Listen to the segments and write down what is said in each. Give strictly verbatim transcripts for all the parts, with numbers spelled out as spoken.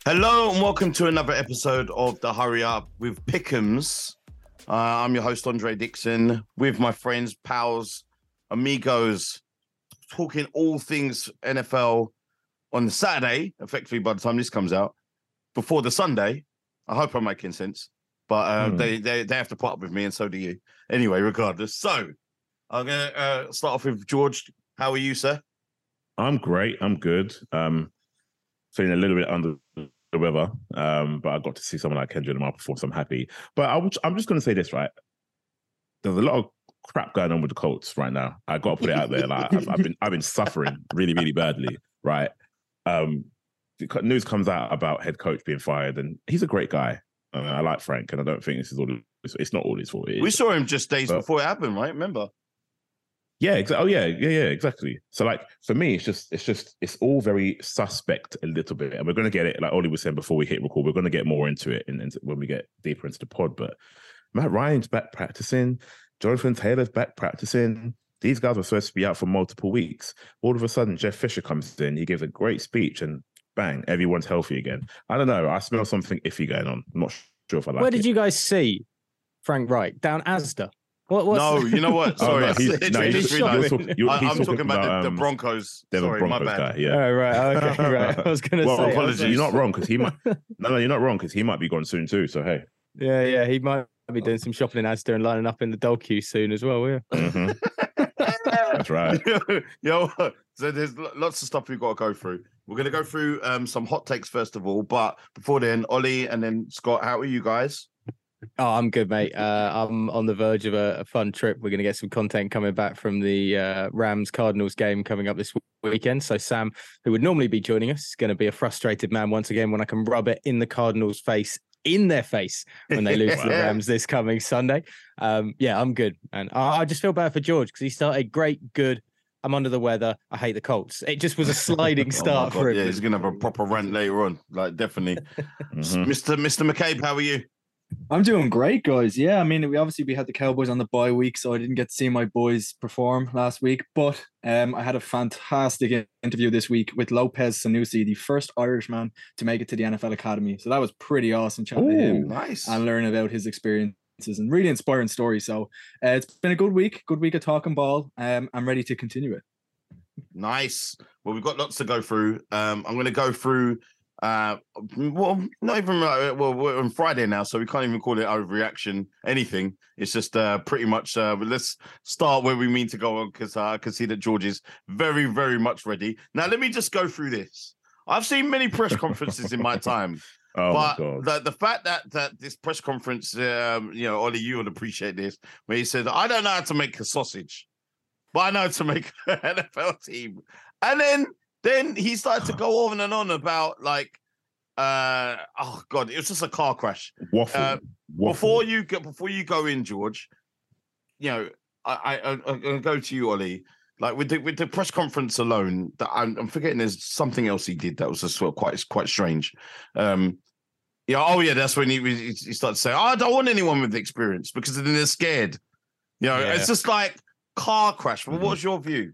Hello and welcome to another episode of The Hurry Up with Pick'ems. Uh, I'm your host, Andre Dixon, with my friends, pals, amigos, talking all things N F L on the Saturday, effectively by the time this comes out, before the Sunday. I hope I'm making sense, but uh, hmm. they, they they have to put up with me, and so do you. Anyway, regardless. So I'm going to uh, start off with George. How are you, sir? I'm great. I'm good. Um, feeling a little bit under the weather, um, but I got to see someone like Kendrick Lamar perform, so I'm happy. But I w- I'm just going to say this, right? There's a lot of crap going on with the Colts right now. I got to put it out there. Like I've, I've been, I've been suffering really, really badly, right? Um, the news comes out about head coach being fired, and he's a great guy. I, mean, I like Frank, and I don't think this is all. It's not all his fault. We saw him just days but, before it happened, right? Remember? Yeah, exactly. Oh, yeah, yeah, yeah, exactly. So, like, for me, it's just, it's just, it's all very suspect a little bit, and we're going to get it. Like Ollie was saying before we hit record, we're going to get more into it in, in, when we get deeper into the pod. But Matt Ryan's back practicing, Jonathan Taylor's back practicing. These guys were supposed to be out for multiple weeks. All of a sudden, Jeff Fisher comes in. He gives a great speech, and bang, everyone's healthy again. I don't know. I smell something iffy going on. I'm not sure if I like it. Where did you guys see Frank Wright? Down Asda? What, no, you know what? Sorry, oh, no, he's, no, he's, he's talking, you, I'm talking, talking about, about the, the Broncos. Um, Sorry, Broncos my bad. Guy, yeah. Oh, right. Okay, right. I was going to well, say. Apologies. You're not wrong because he might. No, no, you're not wrong because he might be gone soon too. So hey. Yeah, yeah, he might be doing some shopping in Asda and lining up in the dog queue soon as well. Yeah. Mm-hmm. That's right. Yo, so there's lots of stuff we've got to go through. We're going to go through um, some hot takes first of all, but before then, Ollie and then Scott, how are you guys? Oh, I'm good, mate. Uh, I'm on the verge of a, a fun trip. We're going to get some content coming back from the uh, Rams-Cardinals game coming up this weekend. So Sam, who would normally be joining us, is going to be a frustrated man once again when I can rub it in the Cardinals' face, in their face, when they lose to the Rams this coming Sunday. Um, yeah, I'm good. And I, I just feel bad for George because he started great, good. I'm under the weather. I hate the Colts. It just was a sliding start oh for him. Yeah, he's going to have a proper rant later on. Like, definitely. mm-hmm. Mister Mister McCabe, how are you? I'm doing great, guys. Yeah, I mean, we obviously we had the Cowboys on the bye week, so I didn't get to see my boys perform last week. But um, I had a fantastic interview this week with Lopez Sanusi, the first Irishman to make it to the N F L Academy. So that was pretty awesome chatting Ooh, to him nice. and learn about his experiences and really inspiring story. So uh, it's been a good week, good week of talking ball. Um, I'm ready to continue it. Nice. Well, we've got lots to go through. Um, I'm going to go through. Uh, well, not even uh, well. We're on Friday now, so we can't even call it overreaction. Anything. It's just uh, pretty much. Uh, but let's start where we mean to go on because I can see that George is very, very much ready. Now, let me just go through this. I've seen many press conferences in my time, oh but my God. the the fact that that this press conference, um, you know, Ollie, you would appreciate this, where he said, "I don't know how to make a sausage, but I know how to make an N F L team," and then. Then he started to go on and on about like, uh, oh god, it was just a car crash. Waffle. Uh, Waffle. Before you go, before you go in, George, you know, I I, I, I go to you, Ollie. Like with the with the press conference alone, that I'm, I'm forgetting. There's something else he did that was just sort of quite quite strange. Um, yeah, oh yeah, that's when he he started saying, oh, I don't want anyone with experience because then they're scared. You know, yeah. It's just like car crash. Well, mm-hmm. What's your view?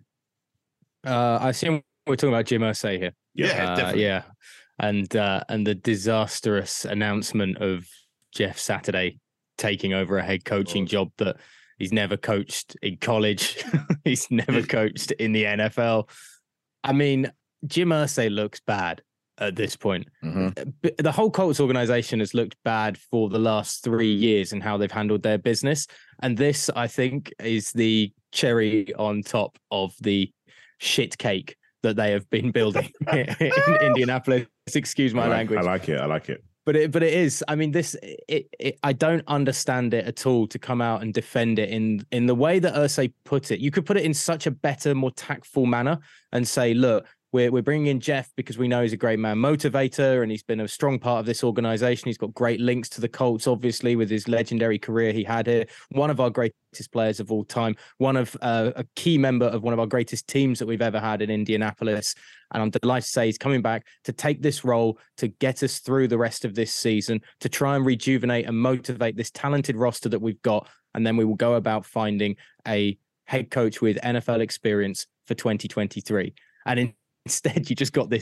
Uh, I assume. We're talking about Jim Irsay here. Yeah, uh, definitely. Yeah, and uh, and the disastrous announcement of Jeff Saturday taking over a head coaching oh. job that he's never coached in college. He's never coached in the N F L. I mean, Jim Irsay looks bad at this point. Mm-hmm. The whole Colts organization has looked bad for the last three years and how they've handled their business. And this, I think, is the cherry on top of the shit cake that they have been building in Indianapolis. Excuse my I like, language. I like it. I like it. But it, but it is. I mean, this. It, it. I don't understand it at all to come out and defend it in in the way that Irsay put it. You could put it in such a better, more tactful manner and say, look, we're we're bringing in Jeff because we know he's a great man motivator and he's been a strong part of this organization. He's got great links to the Colts, obviously, with his legendary career he had here. One of our greatest players of all time. One of uh, a key member of one of our greatest teams that we've ever had in Indianapolis. And I'm delighted to say he's coming back to take this role to get us through the rest of this season, to try and rejuvenate and motivate this talented roster that we've got. And then we will go about finding a head coach with N F L experience for twenty twenty-three. And in Instead, you just got this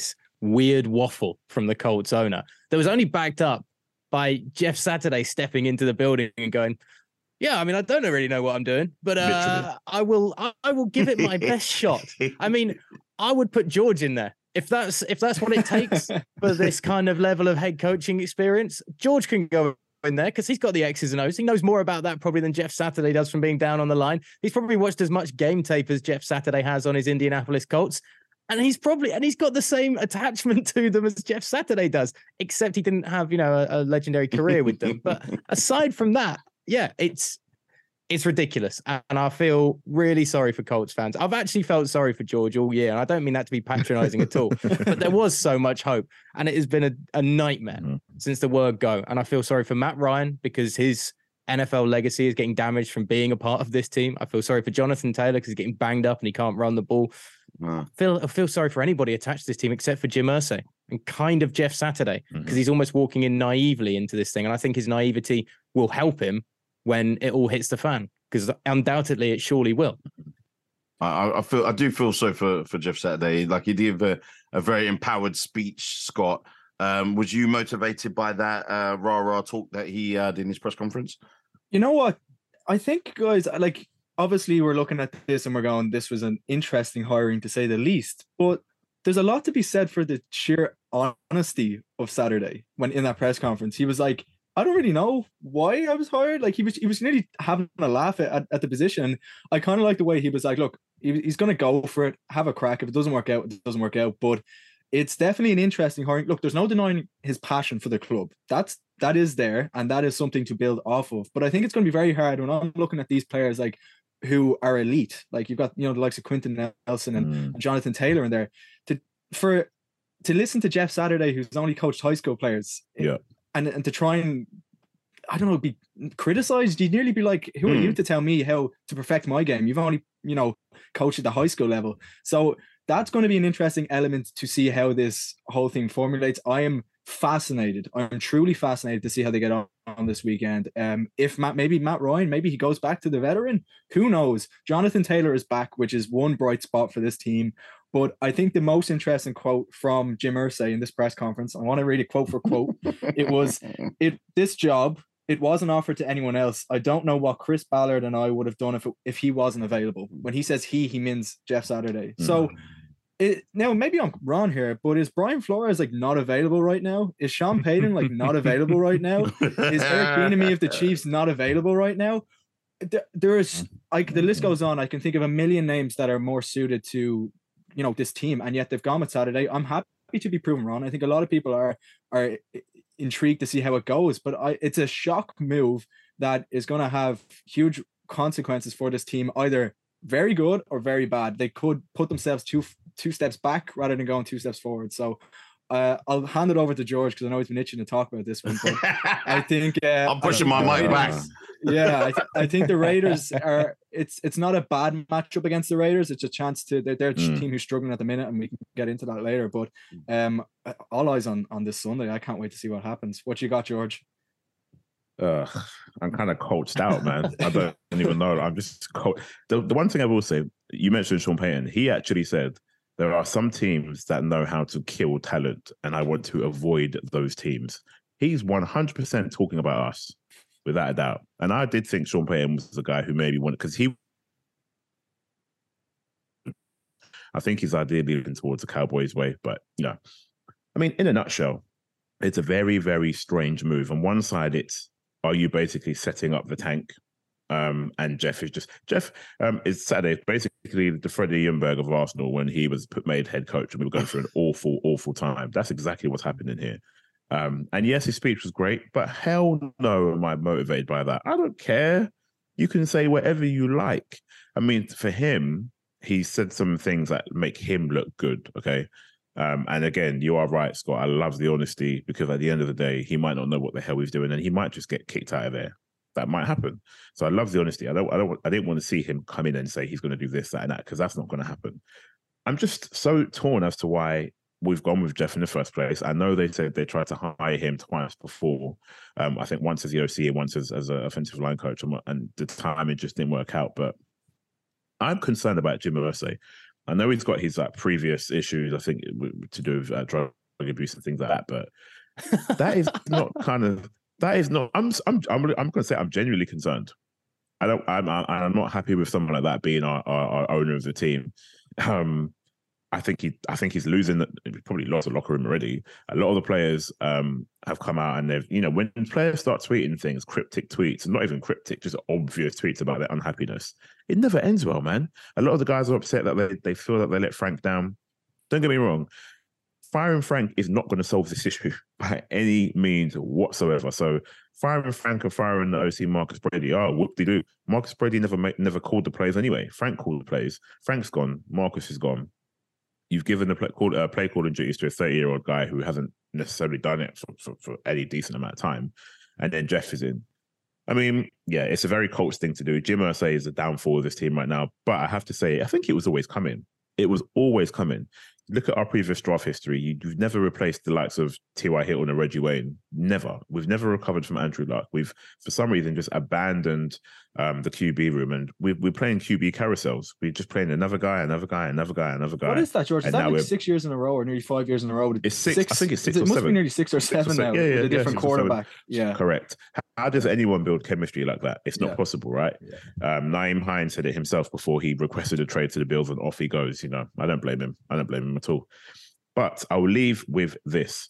weird waffle from the Colts owner that was only backed up by Jeff Saturday stepping into the building and going, yeah, I mean, I don't really know what I'm doing, but uh, I will I, I will give it my best shot. I mean, I would put George in there. If that's if that's what it takes for this kind of level of head coaching experience, George can go in there because he's got the X's and O's. He knows more about that probably than Jeff Saturday does from being down on the line. He's probably watched as much game tape as Jeff Saturday has on his Indianapolis Colts. And he's probably and he's got the same attachment to them as Jeff Saturday does, except he didn't have, you know, a, a legendary career with them. But aside from that, yeah, it's it's ridiculous. And I feel really sorry for Colts fans. I've actually felt sorry for George all year. And I don't mean that to be patronizing at all, but there was so much hope. And it has been a, a nightmare mm-hmm. since the word go. And I feel sorry for Matt Ryan because his N F L legacy is getting damaged from being a part of this team. I feel sorry for Jonathan Taylor because he's getting banged up and he can't run the ball. Wow. I feel I feel sorry for anybody attached to this team except for Jim Irsay and kind of Jeff Saturday because mm-hmm. he's almost walking in naively into this thing. And I think his naivety will help him when it all hits the fan, because undoubtedly it surely will. I, I feel I do feel so for, for Jeff Saturday. Like he did a, a very empowered speech, Scott. Um, was you motivated by that uh, rah-rah talk that he uh, did in his press conference? You know what? I think, guys, like, obviously we're looking at this and we're going, this was an interesting hiring to say the least. But there's a lot to be said for the sheer honesty of Saturday when in that press conference. He was like, I don't really know why I was hired. Like he was, he was nearly having a laugh at, at, at the position. I kind of like the way he was like, look, he, he's going to go for it, have a crack. If it doesn't work out, it doesn't work out. But it's definitely an interesting hiring. Look, there's no denying his passion for the club. That's, that is there. And that is something to build off of. But I think it's going to be very hard when I'm looking at these players, like who are elite. Like you've got, you know, the likes of Quentin Nelson and, mm. and Jonathan Taylor in there to, for, to listen to Jeff Saturday, who's only coached high school players. Yeah. And, and to try and, I don't know, be criticized. You'd nearly be like, who are mm. you to tell me how to perfect my game? You've only, you know, coached at the high school level. So that's going to be an interesting element to see how this whole thing formulates. I am fascinated. I'm truly fascinated to see how they get on, on this weekend. Um, if Matt, maybe Matt Ryan, maybe he goes back to the veteran. Who knows? Jonathan Taylor is back, which is one bright spot for this team. But I think the most interesting quote from Jim Irsay in this press conference, I want to read it quote for quote. It was, "It this job, it wasn't offered to anyone else. I don't know what Chris Ballard and I would have done if it, if he wasn't available." When he says he, he means Jeff Saturday. Mm. So it, now maybe I'm wrong here, but is Brian Flores like not available right now? Is Sean Payton like not available right now? Is Eric Bieniemy of the Chiefs not available right now? There, there is like the list goes on. I can think of a million names that are more suited to, you know, this team, and yet they've gone with Saturday. I'm happy to be proven wrong. I think a lot of people are are intrigued to see how it goes, but I, it's a shock move that is going to have huge consequences for this team, either very good or very bad. They could put themselves two two steps back rather than going two steps forward. So uh, I'll hand it over to George because I know he's been itching to talk about this one. But I think uh, I'm pushing my mic back. Yeah, I, th- I think the Raiders are. It's it's not a bad matchup against the Raiders. It's a chance to. They're, they're a mm. team who's struggling at the minute, and we can get into that later. But um, all eyes on on this Sunday. I can't wait to see what happens. What you got, George? Uh, I'm kind of coached out, man. I don't even know. I'm just co- the the one thing I will say. You mentioned Sean Payton. He actually said there are some teams that know how to kill talent, and I want to avoid those teams. He's one hundred percent talking about us, without a doubt. And I did think Sean Payton was the guy who maybe wanted, because he, I think he's ideally leaning towards the Cowboys way. But, you know, I mean, in a nutshell, it's a very, very strange move. On one side, it's, are you basically setting up the tank? Um, and Jeff is just, Jeff um, is Saturday, basically the Freddie Ljungberg of Arsenal when he was put, made head coach and we were going through an awful, awful time. That's exactly what's happening here. Um, and yes, his speech was great, but hell no am I motivated by that. I don't care. You can say whatever you like. I mean, for him, he said some things that make him look good, okay? Um, and again, you are right, Scott. I love the honesty because at the end of the day, he might not know what the hell he's doing and he might just get kicked out of there. That might happen. So I love the honesty. I don't, I don't, I didn't want to see him come in and say he's going to do this, that, and that, because that's not going to happen. I'm just so torn as to why we've gone with Jeff in the first place. I know they said they tried to hire him twice before. Um, I think once as the O C and once as, as an offensive line coach, and, and the timing just didn't work out. But I'm concerned about Jim Irsay. I know he's got his like previous issues, I think, to do with uh, drug abuse and things like that, but that is not kind of that is not. I'm I'm I'm I'm going to say I'm genuinely concerned. I don't. I'm I'm not happy with someone like that being our, our, our owner of the team. Um, I think he I think he's losing. He's probably lost the locker room already. A lot of the players um have come out and they've, you know, when players start tweeting things, cryptic tweets, not even cryptic, just obvious tweets about their unhappiness, it never ends well, man. A lot of the guys are upset that they, they feel that they let Frank down. Don't get me wrong. Firing Frank is not going to solve this issue by any means whatsoever. So firing Frank and firing the O C Marcus Brady, oh, whoop-de-doo. Marcus Brady never made, never called the plays anyway. Frank called the plays. Frank's gone. Marcus is gone. You've given the play, call, uh, play calling duties to a thirty-year-old guy who hasn't necessarily done it for, for, for any decent amount of time. And then Jeff is in. I mean, yeah, it's a very Colts thing to do. Jim Irsay is the downfall of this team right now. But I have to say, I think it was always coming. It was always coming. Look at our previous draft history. You, you've never replaced the likes of T Y. Hilton and Reggie Wayne. Never. We've never recovered from Andrew Luck. We've, for some reason, just abandoned um, the Q B room. And we're, we're playing Q B carousels. We're just playing another guy, another guy, another guy, another guy. What is that, George? Is and that like six years in a row or nearly five years in a row? It's six. six I think it's six it or must seven. be nearly six or seven six or now. seven. Yeah, yeah, with a yeah, different quarterback. Yeah. Correct. How does anyone build chemistry like that? It's not Yeah. possible, right? Yeah. Um, Naeem Hines said it himself before he requested a trade to the Bills, and off he goes. You know, I don't blame him. I don't blame him at all. But I will leave with this.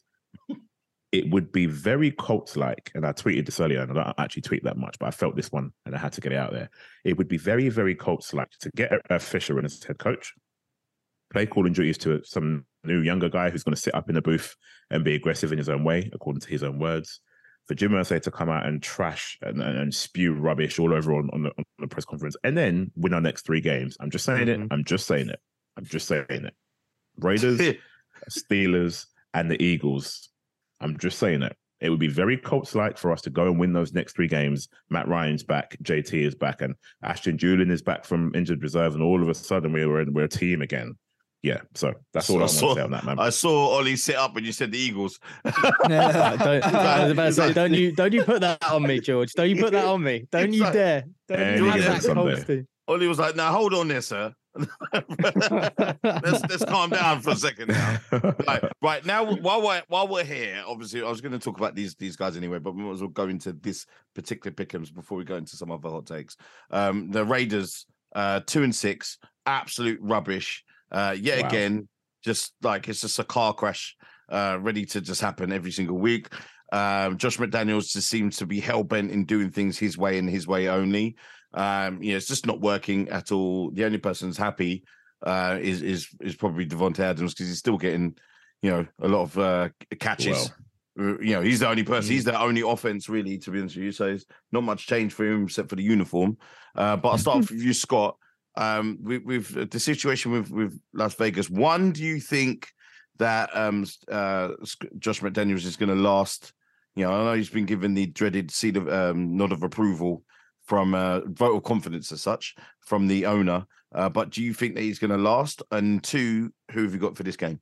It would be very Colts-like, and I tweeted this earlier, and I don't actually tweet that much, but I felt this one, and I had to get it out there. It would be very, very Colts-like to get a Fisher in as head coach, play calling duties to some new younger guy who's going to sit up in the booth and be aggressive in his own way, according to his own words. For Jim Irsay to come out and trash and, and, and spew rubbish all over on, on, the, on the press conference, and then win our next three games. I'm just saying mm-hmm. it. I'm just saying it. I'm just saying it. Raiders, Steelers, and the Eagles. I'm just saying it. It would be very Colts-like for us to go and win those next three games. Matt Ryan's back, J T is back, and Ashton Julian is back from injured reserve, and all of a sudden we're we're a team again. Yeah, so that's all I, I want saw, to say on that, man. I saw Ollie sit up when you said the Eagles. yeah, don't, I was about to say, don't you don't you put that on me, George? Don't you put that on me? Don't you like, dare? Don't you have that Colts. Ollie was like, "Now hold on there, sir. let's let's calm down for a second now." Right, right now, while we're while we're here, obviously, I was going to talk about these these guys anyway, but we might as well go into this particular pick'ems before we go into some other hot takes. Um, the Raiders, uh, two and six, absolute rubbish. Uh, yet wow. again, just like it's just a car crash, uh, ready to just happen every single week. Um, Josh McDaniels just seems to be hell bent in doing things his way and his way only. Um, you know, it's just not working at all. The only person who's happy uh, is is is probably Devontae Adams because he's still getting, you know, a lot of uh, catches. Well. You know, he's the only person. Mm. He's the only offense, really, to be honest with you. So it's not much change for him except for the uniform. Uh, but I'll start with you, Scott. Um, with, with the situation with, with Las Vegas, one, do you think that um, uh, Josh McDaniels is going to last? You know, I know he's been given the dreaded seal of um, nod of approval from uh, vote of confidence as such from the owner, uh, but do you think that he's going to last? And two, who have you got for this game?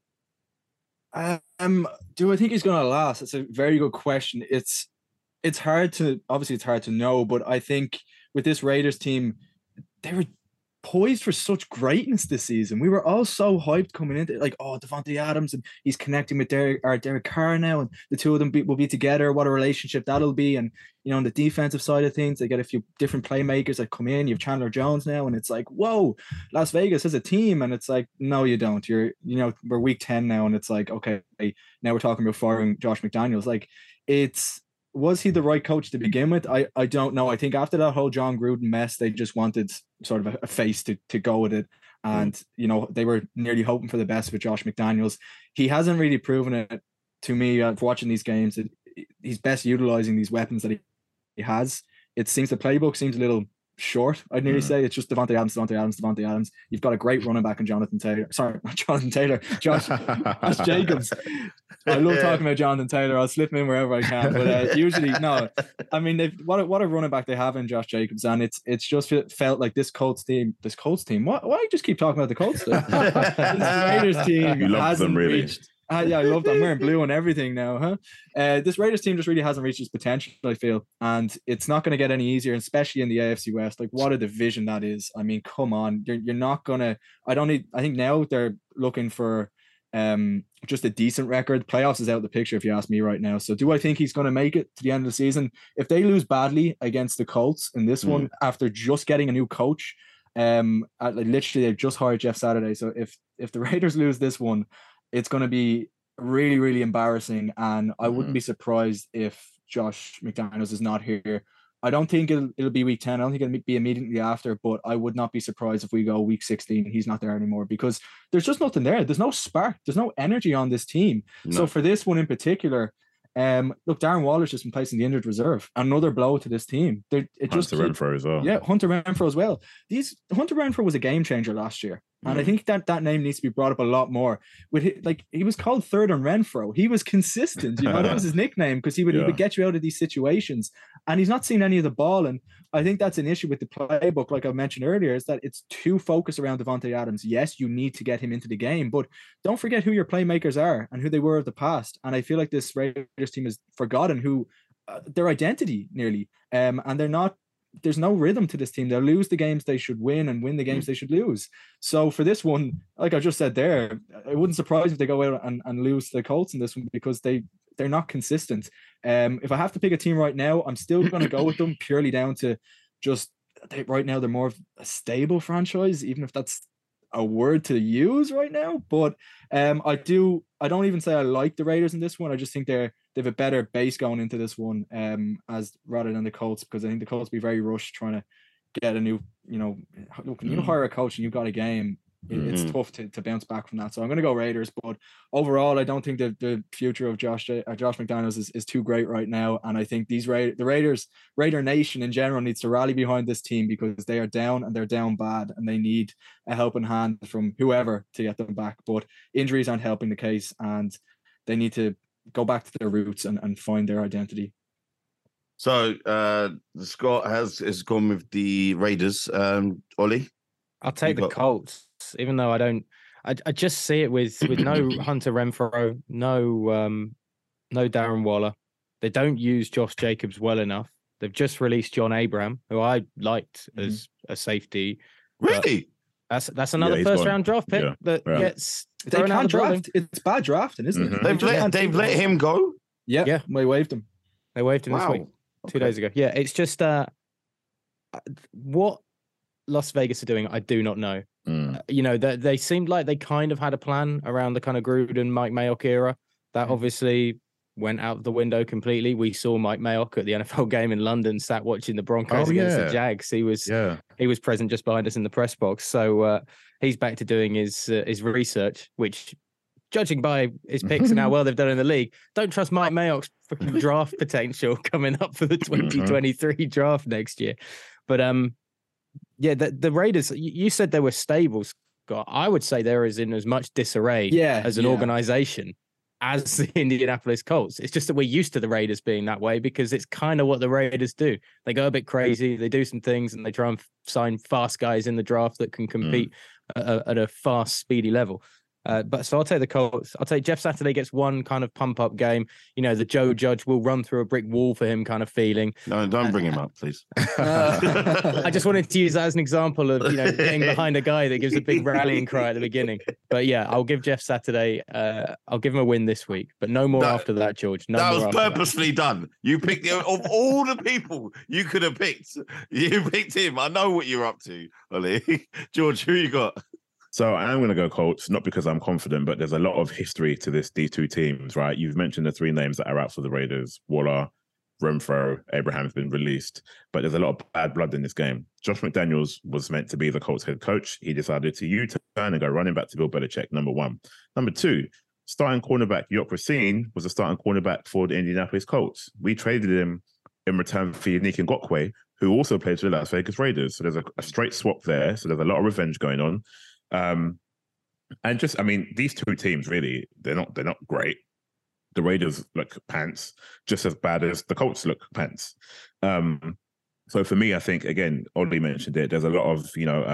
Um, do I think he's going to last? It's a very good question. It's it's hard to obviously it's hard to know, but I think with this Raiders team, they were poised for such greatness this season. We were all so hyped coming into it, like, oh, Devontae Adams, and he's connecting with Derek, or Derek Carr now, and the two of them be, will be together. What a relationship that'll be. And, you know, on the defensive side of things, they get a few different playmakers that come in. You have Chandler Jones now, and it's like, whoa, Las Vegas has a team. And it's like, no, you don't. You're, you know, we're week ten now, and it's like, okay, now we're talking about firing Josh McDaniels. Like, it's, was he the right coach to begin with? I, I don't know. I think after that whole John Gruden mess, they just wanted sort of a, a face to, to go with it. And, mm. you know, they were nearly hoping for the best with Josh McDaniels. He hasn't really proven it to me uh, for watching these games. That he's best utilizing these weapons that he, he has. It seems the playbook seems a little short, I'd nearly mm. say. It's just Devontae Adams, Devontae Adams, Devontae Adams. You've got a great running back in Jonathan Taylor. Sorry, not Jonathan Taylor. Josh, Josh Jacobs. I love talking about Jonathan Taylor. I'll slip him in wherever I can. But uh, usually, no. I mean, they've, what a, what a running back they have in Josh Jacobs. And it's it's just felt like this Colts team, this Colts team, why, why do you just keep talking about the Colts team? This Raiders team you love hasn't them, really. reached Uh, yeah, I love that. I'm wearing blue and everything now, huh? Uh, this Raiders team just really hasn't reached its potential, I feel. And it's not going to get any easier, especially in the A F C West. Like, what a division that is. I mean, come on. You're, you're not going to... I don't need... I think now they're looking for um, just a decent record. Playoffs is out of the picture, if you ask me right now. So do I think he's going to make it to the end of the season? If they lose badly against the Colts in this mm. one, after just getting a new coach, um, at, like, literally, they've just hired Jeff Saturday. So if if the Raiders lose this one, it's going to be really, really embarrassing. And I wouldn't mm-hmm. be surprised if Josh McDaniels is not here. I don't think it'll, it'll be week ten. I don't think it'll be immediately after, but I would not be surprised if we go week sixteen, he's not there anymore, because there's just nothing there. There's no spark. There's no energy on this team. No. So for this one in particular, um, look, Darren Waller's just been placed in the injured reserve. Another blow to this team. They're, it Hunter just Renfrow as well. Yeah, Hunter Renfrow as well. These Hunter Renfrow was a game changer last year. And I think that that name needs to be brought up a lot more. With his, like he was called Third on Renfro. He was consistent. You know, that was his nickname, because he would yeah. he would get you out of these situations. And he's not seen any of the ball. And I think that's an issue with the playbook, like I mentioned earlier, is that it's too focused around Davante Adams. Yes, you need to get him into the game, but don't forget who your playmakers are and who they were of the past. And I feel like this Raiders team has forgotten who uh, their identity nearly. Um, and they're not. There's no rhythm to this team. They'll lose the games they should win and win the games mm. they should lose. So for this one, like I just said there, it wouldn't surprise me if they go out and, and lose the Colts in this one, because they, they're not consistent. Um, if I have to pick a team right now, I'm still going to go with them purely down to just they, right now, they're more of a stable franchise, even if that's a word to use right now. But um, I do, I don't even say I like the Raiders in this one. I just think they're, they have a better base going into this one, um, as rather than the Colts, because I think the Colts be very rushed trying to get a new, you know, look, when you hire a coach and you've got a game, it, mm-hmm. it's tough to, to bounce back from that. So I'm going to go Raiders, but overall, I don't think that the future of Josh uh, Josh McDaniels is, is too great right now. And I think these Ra- the Raiders, Raider Nation in general, needs to rally behind this team, because they are down and they're down bad, and they need a helping hand from whoever to get them back. But injuries aren't helping the case, and they need to go back to their roots and, and find their identity. So uh Scott has has gone with the Raiders. Um Ollie? I'll take the got... Colts, even though I don't I, I just see it with with no Hunter Renfrow, no um no Darren Waller. They don't use Josh Jacobs well enough. They've just released John Abraham, who I liked mm-hmm. as a safety. Really? That's that's another yeah, first gone. round draft pick yeah. that yeah. gets they can't draft. It's bad drafting, isn't mm-hmm. it? They've let they've let him go. Yeah, yeah. We waived him. They waived him wow. this week, two okay. days ago. Yeah, it's just uh, what Las Vegas are doing. I do not know. Mm. Uh, you know, they they seemed like they kind of had a plan around the kind of Gruden, Mike Mayock era. That mm. obviously went out the window completely. We saw Mike Mayock at the N F L game in London, sat watching the Broncos oh, against yeah. the Jags. He was yeah. he was present just behind us in the press box. So uh, he's back to doing his uh, his research, which, judging by his picks and how well they've done in the league, don't trust Mike Mayock's freaking draft potential coming up for the twenty twenty-three draft next year. But um, yeah, the, the Raiders. You said they were stable, Scott. I would say they're as in as much disarray yeah, as an yeah. organization as the Indianapolis Colts. It's just that we're used to the Raiders being that way, because it's kind of what the Raiders do. They go a bit crazy, they do some things, and they try and sign fast guys in the draft that can compete mm. at, at a fast, speedy level. Uh, but so I'll take the Colts. I'll take Jeff Saturday gets one kind of pump up game. You know, the Joe Judge will run through a brick wall for him kind of feeling. No, don't bring him up, please. Uh, I just wanted to use that as an example of, you know, getting behind a guy that gives a big rallying cry at the beginning. But yeah, I'll give Jeff Saturday, uh, I'll give him a win this week, but no more that, after that, George. No that more was purposely that. done. You picked, of all the people you could have picked, you picked him. I know what you're up to, Ollie. George, who you got? So I'm going to go Colts, not because I'm confident, but there's a lot of history to this these two teams, right? You've mentioned the three names that are out for the Raiders: Waller, Renfrow, Abraham's been released, but there's a lot of bad blood in this game. Josh McDaniels was meant to be the Colts head coach. He decided to U-turn and go running back to Bill Belichick, number one. Number two, starting cornerback York Racine was a starting cornerback for the Indianapolis Colts. We traded him in return for Yannick Ngakoue, who also played for the Las Vegas Raiders. So there's a, a straight swap there. So there's a lot of revenge going on. Um, and just, I mean, these two teams really, they're not, they're not great. The Raiders look pants, just as bad as the Colts look pants. Um, so for me, I think, again, Ollie mentioned it, there's a lot of, you know, uh,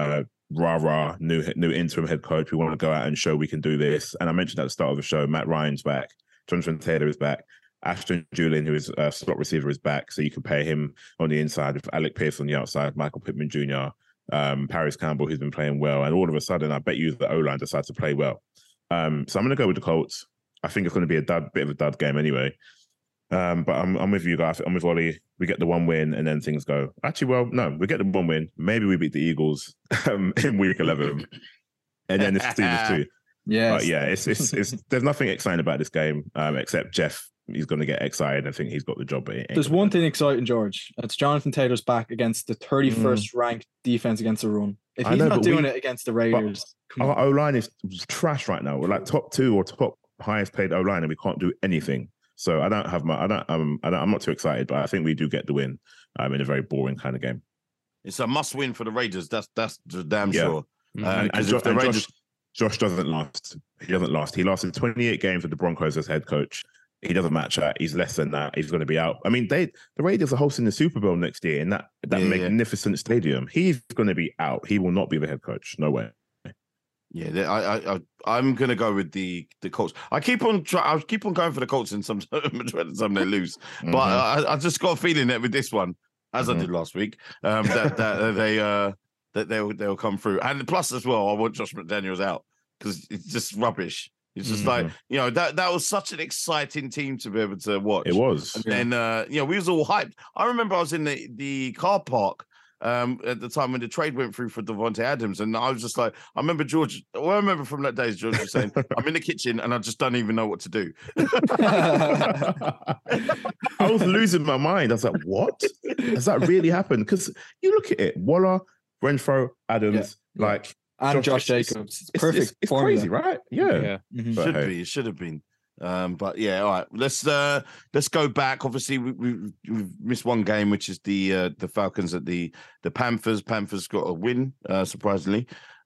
rah rah, new new interim head coach. We want to go out and show we can do this. And I mentioned at the start of the show, Matt Ryan's back, Jonathan Taylor is back, Ashton Julian, who is a slot receiver, is back. So you can pay him on the inside with Alec Pierce on the outside, Michael Pittman Junior, um, Paris Campbell, who's been playing well. And all of a sudden, I bet you the O-line decides to play well. Um, so I'm going to go with the Colts. I think it's going to be a dud, bit of a dud game anyway. Um, but I'm, I'm with you guys. I'm with Ollie. We get the one win and then things go. Actually, well, no, we get the one win. Maybe we beat the Eagles um, in week eleven. And then it's Steelers too. Yeah. But yeah, it's, it's, it's, there's nothing exciting about this game um, except Jeff. He's going to get excited. I think he's got the job. There's one thing exciting, George. It's Jonathan Taylor's back against the thirty-first mm. ranked defense against the run. If he's know, not doing we, it against the Raiders, our O-line is trash right now. We're like top two or top highest paid O-line, and we can't do anything. So I don't have my, I don't, um, I don't, I'm not too excited, but I think we do get the win um, in a very boring kind of game. It's a must win for the Raiders. That's that's damn yeah. sure. Mm-hmm. Uh, and, and, jo- the and Raiders... Josh, Josh doesn't last. He doesn't last. He lasted twenty-eight games with the Broncos as head coach. He doesn't match that. He's less than that. He's going to be out. I mean, they the Raiders are hosting the Super Bowl next year in that that yeah, magnificent yeah. stadium. He's going to be out. He will not be the head coach. No way. Yeah, I, I, I'm gonna go with the the Colts. I keep on, try, I keep on going for the Colts, and some some they lose. Mm-hmm. But I, I just got a feeling that with this one, as mm-hmm. I did last week, um, that that they uh that they'll they'll come through. And plus, as well, I want Josh McDaniels out because it's just rubbish. It's just mm-hmm. like, you know, that that was such an exciting team to be able to watch. It was, and then uh, you know, we was all hyped. I remember I was in the the car park. Um, at the time when the trade went through for Devontae Adams, and I was just like, I remember George. What I remember from that day is George was saying, "I'm in the kitchen and I just don't even know what to do." I was losing my mind. I was like, "What? Has that really happened?" Because you look at it, Waller, Renfro, Adams, yeah. like and Josh, Josh Jacobs. It's, it's perfect. It's, it's crazy, right? Yeah, yeah. Mm-hmm. Should hey. be. It should have been. Um, but yeah, all right. Let's uh, let's go back. Obviously, we, we, we've missed one game, which is the uh, the Falcons at the the Panthers. Panthers got a win, uh, surprisingly.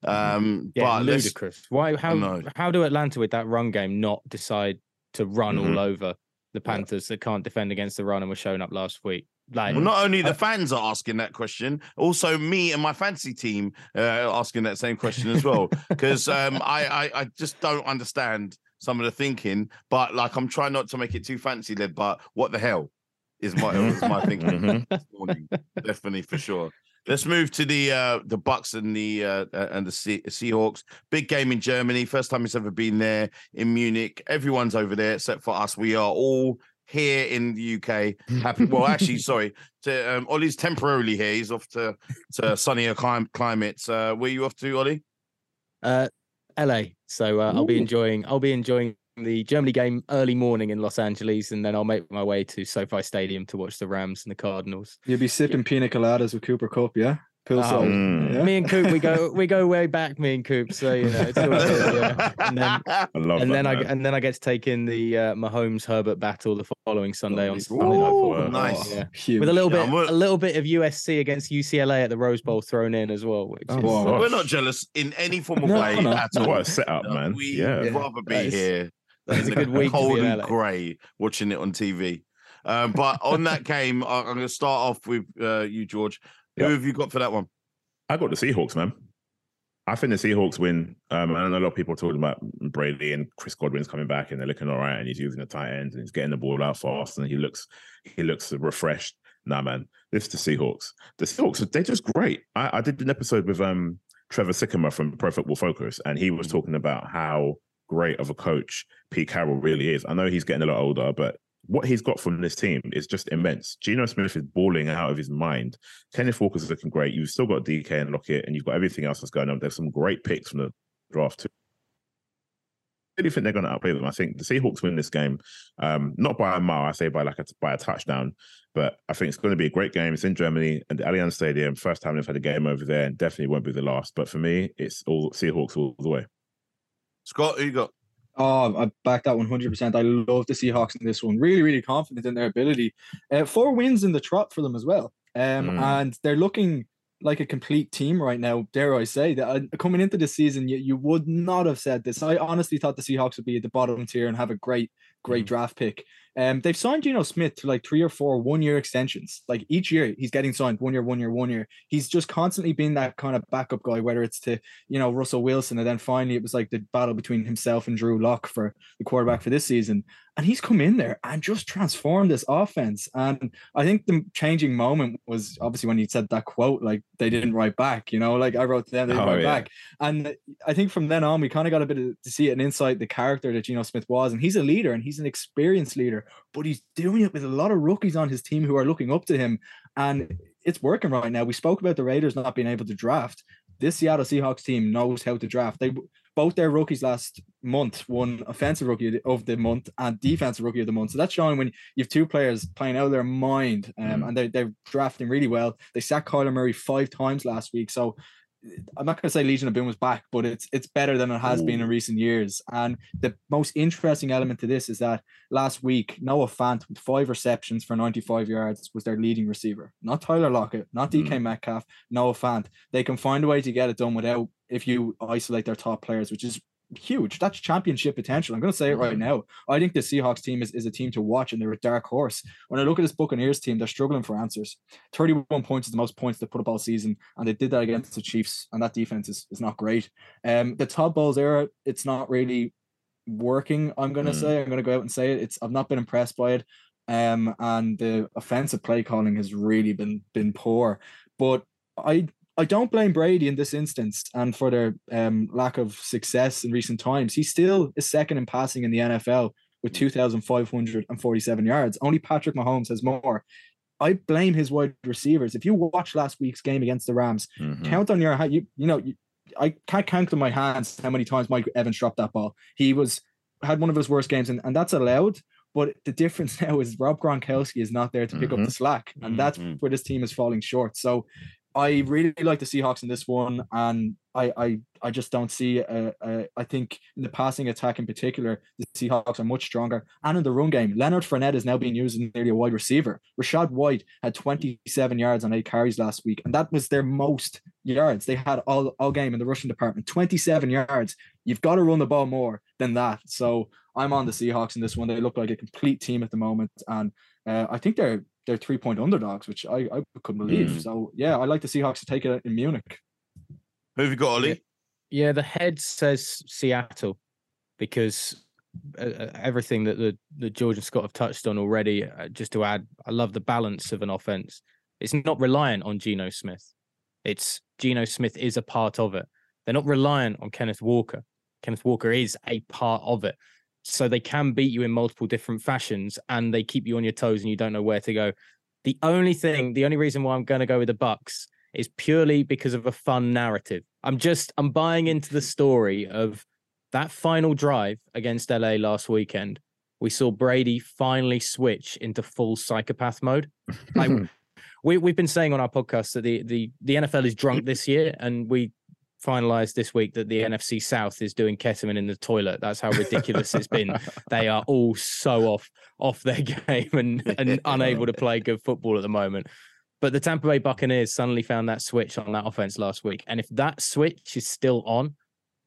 Um, yeah, but ludicrous. Why? How? How do Atlanta with that run game not decide to run mm-hmm. all over the Panthers yeah. that can't defend against the run and were showing up last week? Like, well, not only the fans are asking that question, also me and my fantasy team uh, are asking that same question as well. Because um, I, I I just don't understand some of the thinking, but like I'm trying not to make it too fancy led, but what the hell is my is my thinking mm-hmm. this morning, definitely for sure. Let's move to the uh the Bucks and the uh and the Se- Seahawks. Big game in Germany, first time it's ever been there in Munich. Everyone's over there except for us. We are all here in the U K. Happy. Well, actually, sorry. To um, Ollie's temporarily here. He's off to to sunnier clim- climates. Uh, where are you off to, Ollie? Uh, L A. So uh, I'll be enjoying. I'll be enjoying the Germany game early morning in Los Angeles, and then I'll make my way to SoFi Stadium to watch the Rams and the Cardinals. You'll be sipping yeah. pina coladas with Cooper Kupp, yeah. Oh, yeah. Me and Coop, we go we go way back. Me and Coop, so you know, it's all good, yeah. And then, I love and that, then man. I and then I get to take in the uh, Mahomes Herbert battle the following Sunday on Sunday Night Football. Nice, yeah. With a little bit, yeah, a little bit of U S C against U C L A at the Rose Bowl thrown in as well. Which oh, is, wow. We're not jealous in any form of no, way. No, at all. What a setup, man! We'd yeah. rather be that is, here. It's a good week. Cold and grey, watching it on T V. Um, but on that game, I'm going to start off with uh, you, George. Who yep. have you got for that one? I got the Seahawks, man. I think the Seahawks win. Um, I know a lot of people are talking about Brady and Chris Godwin's coming back and they're looking all right and he's using the tight ends and he's getting the ball out fast and he looks he looks refreshed. Nah, man, this is the Seahawks. The Seahawks, they're just great. I, I did an episode with um Trevor Sycamore from Pro Football Focus and he was talking about how great of a coach Pete Carroll really is. I know he's getting a lot older, but what he's got from this team is just immense. Geno Smith is balling out of his mind. Kenneth Walker's looking great. You've still got D K and Lockett, and you've got everything else that's going on. There's some great picks from the draft too. I really think they're going to outplay them. I think the Seahawks win this game, um, not by a mile. I say by like a by a touchdown, but I think it's going to be a great game. It's in Germany and the Allianz Stadium. First time they've had a game over there, and definitely won't be the last. But for me, it's all Seahawks all the way. Scott, who you got? Oh, I back that one hundred percent. I love the Seahawks in this one. Really, really confident in their ability. Uh, four wins in the trot for them as well. Um, mm. And they're looking like a complete team right now, dare I say. That uh, coming into the season, you, you would not have said this. I honestly thought the Seahawks would be at the bottom tier and have a great, great mm. draft pick. Um, they've signed Geno Smith to like three or four one-year extensions. Like each year, he's getting signed one year, one year, one year. He's just constantly been that kind of backup guy, whether it's to, you know, Russell Wilson, and then finally it was like the battle between himself and Drew Lock for the quarterback for this season. And he's come in there and just transformed this offense. And I think the changing moment was obviously when he said that quote, like they didn't write back, you know, like I wrote to them, they didn't Oh, write yeah. back. And I think from then on, we kind of got a bit of, to see an insight the character that Geno Smith was. And he's a leader and he's an experienced leader, but he's doing it with a lot of rookies on his team who are looking up to him. And it's working right now. We spoke about the Raiders not being able to draft. This Seattle Seahawks team knows how to draft. They both their rookies last month won offensive rookie of the month and defensive rookie of the month. So that's showing when you have two players playing out of their mind, um, Mm. and they, they're drafting really well. They sacked Kyler Murray five times last week. So I'm not going to say Legion of Boom was back, but it's it's better than it has been in recent years. And the most interesting element to this is that last week, Noah Fant with five receptions for ninety-five yards was their leading receiver. Not Tyler Lockett, not D K Mm. Metcalf, Noah Fant. They can find a way to get it done without, if you isolate their top players, which is huge. That's championship potential. I'm going to say it right Mhm. now. I think the Seahawks team is, is a team to watch, and they're a dark horse. When I look at this Buccaneers team, they're struggling for answers. thirty-one points is the most points they put up all season, and they did that against the Chiefs, and that defense is, is not great. Um, the Todd Bowles era, it's not really working, I'm going to Mm. say. I'm going to go out and say it. It's I've not been impressed by it. Um, and the offensive play calling has really been been poor. But I I don't blame Brady in this instance and for their um, lack of success in recent times. He still is second in passing in the N F L with two thousand five hundred forty-seven yards. Only Patrick Mahomes has more. I blame his wide receivers. If you watch last week's game against the Rams, Mhm. count on your you you know you, I can't count on my hands how many times Mike Evans dropped that ball. He was had one of his worst games, and, and that's allowed. But the difference now is Rob Gronkowski is not there to pick up Mhm. the slack, and that's Mhm. where this team is falling short. So I really like the Seahawks in this one, and I I, I just don't see. A, a, I think in the passing attack in particular, the Seahawks are much stronger, and in the run game, Leonard Fournette is now being used as nearly a wide receiver. Rashad White had twenty-seven yards on eight carries last week, and that was their most yards they had all all game in the rushing department. twenty-seven yards. You've got to run the ball more than that. So I'm on the Seahawks in this one. They look like a complete team at the moment, and uh, I think they're they're three point underdogs, which I, I couldn't believe. Mm. So yeah, I like the Seahawks to take it in Munich. Who have you got, Ollie? Yeah, the head says Seattle because uh, everything that the, the George and Scott have touched on already. Uh, just to add, I love the balance of an offense. It's not reliant on Geno Smith. It's Geno Smith is a part of it. They're not reliant on Kenneth Walker. Kenneth Walker is a part of it. So they can beat you in multiple different fashions, and they keep you on your toes and you don't know where to go. The only thing, the only reason why I'm going to go with the Bucks is purely because of a fun narrative. I'm just, I'm buying into the story of that final drive against L A last weekend. We saw Brady finally switch into full psychopath mode. Like we, we've been saying on our podcast that the, the, the N F L is drunk this year, and we finalized this week that the N F C South is doing ketamine in the toilet. That's how ridiculous it's been. They are all so off off their game and, and unable to play good football at the moment. But the Tampa Bay Buccaneers suddenly found that switch on that offense last week. And if that switch is still on,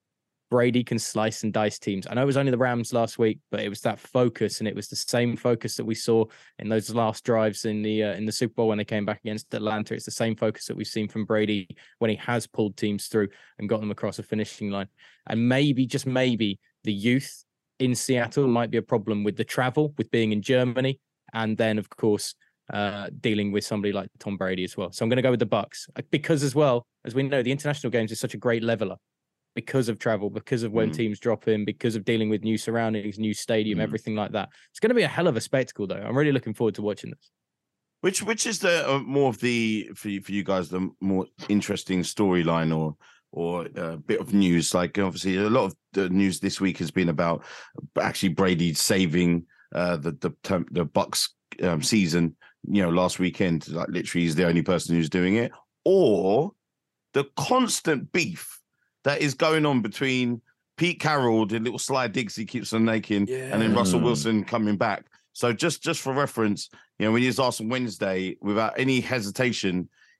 Brady can slice and dice teams. I know it was only the Rams last week, but it was that focus, and it was the same focus that we saw in those last drives in the uh, in the Super Bowl when they came back against Atlanta. It's the same focus that we've seen from Brady when he has pulled teams through and got them across a finishing line. And maybe, just maybe, the youth in Seattle might be a problem with the travel, with being in Germany, and then, of course, uh, dealing with somebody like Tom Brady as well. So I'm going to go with the Bucks because, as well, as we know, the international games is such a great leveler. Because of travel, because of when mm. teams drop in, because of dealing with new surroundings, new stadium, mm. everything like that. It's going to be a hell of a spectacle, though. I'm really looking forward to watching this. Which which is the uh, more of the for you, for you guys the more interesting storyline or or a uh, bit of news? Like obviously a lot of the news this week has been about actually Brady saving uh, the the the Bucks um, season. You know, last weekend, like literally, he's the only person who's doing it, or the constant beef that is going on between Pete Carroll, the little Sly Diggs he keeps on making, yeah. and then Russell Wilson coming back. So just, just for reference, you know, when he was asked on Wednesday, without any hesitation,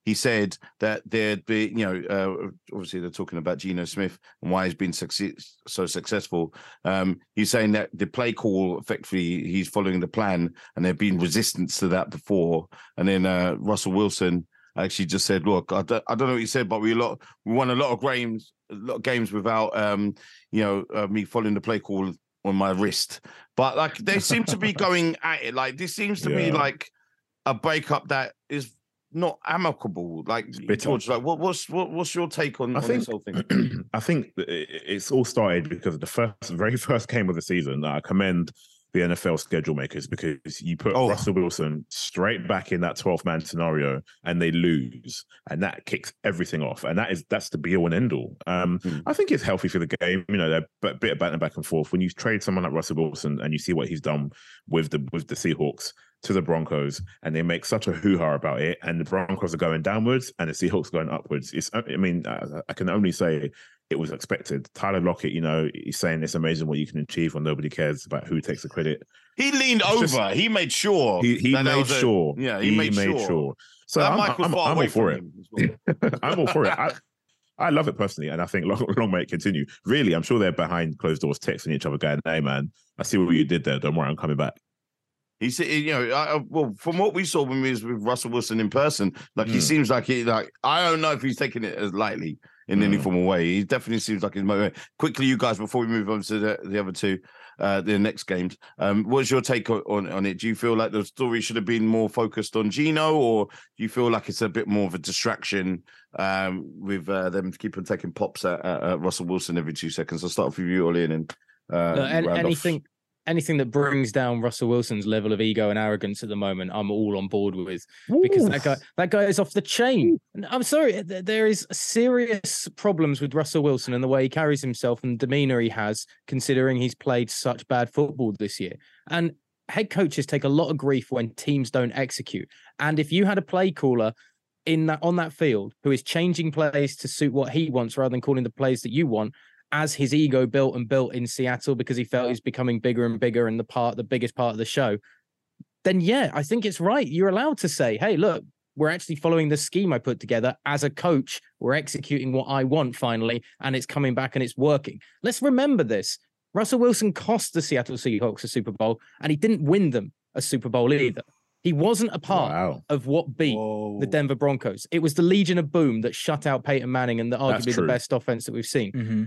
he said that there'd be, you know, uh, obviously they're talking about Geno Smith and why he's been success- so successful. Um, he's saying that the play call, effectively, he's following the plan, and there've been resistance to that before. And then uh, Russell Wilson actually just said, "Look, I don't, I don't know what he said, but we a lot, we won a lot of games, a lot of games without, um, you know, uh, me following the play call on my wrist." But like, they seem to be going at it. Like, this seems to yeah. be like a breakup that is not amicable. Like, George, like, what, what's what, what's your take on, I on think, this whole thing? I think it's all started because of the first, very first game of the season. I commend the N F L schedule makers, because you put oh. Russell Wilson straight back in that twelve man scenario and they lose, and that kicks everything off. And that is that's the be all and end all. Um, mm. I think it's healthy for the game. You know, they're a bit of batting back and forth. When you trade someone like Russell Wilson and you see what he's done with the with the Seahawks to the Broncos, and they make such a hoo-ha about it, and the Broncos are going downwards and the Seahawks going upwards. It's, I mean, I, I can only say it was expected. Tyler Lockett, you know, he's saying it's amazing what you can achieve when nobody cares about who takes the credit. He leaned it's over. Just, he made sure. He, he made sure. A, yeah, he, he made, made sure. sure. So I'm, I'm, I'm, I'm all for it. Well. I'm all for it. I, I love it personally, and I think long, long may it continue. Really, I'm sure they're behind closed doors texting each other, going, "Hey, man, I see what you did there. Don't worry, I'm coming back." He said, you know, I, well, from what we saw when we was with Russell Wilson in person, like mm. he seems like he, like I don't know if he's taking it as lightly in mm. any form of way. He definitely seems like he's motivated. Quickly, you guys, before we move on to the, the other two, uh, the next games, um, what's your take on on it? Do you feel like the story should have been more focused on Geno, or do you feel like it's a bit more of a distraction um, with uh, them keeping taking pops at, at Russell Wilson every two seconds? I'll start off with you, Ollie, and then uh, no, and, anything. Anything that brings down Russell Wilson's level of ego and arrogance at the moment, I'm all on board with, because Ooh. that guy that guy is off the chain. And I'm sorry, there is serious problems with Russell Wilson and the way he carries himself and the demeanor he has, considering he's played such bad football this year. And head coaches take a lot of grief when teams don't execute. And if you had a play caller in that on that field who is changing plays to suit what he wants rather than calling the plays that you want, as his ego built and built in Seattle because he felt he's becoming bigger and bigger and the part, the biggest part of the show, then yeah, I think it's right. You're allowed to say, hey, look, we're actually following the scheme I put together as a coach. We're executing what I want finally, and it's coming back and it's working. Let's remember this. Russell Wilson cost the Seattle Seahawks a Super Bowl, and he didn't win them a Super Bowl either. He wasn't a part wow. of what beat Whoa. the Denver Broncos. It was the Legion of Boom that shut out Peyton Manning and the arguably the best offense that we've seen. Mm-hmm.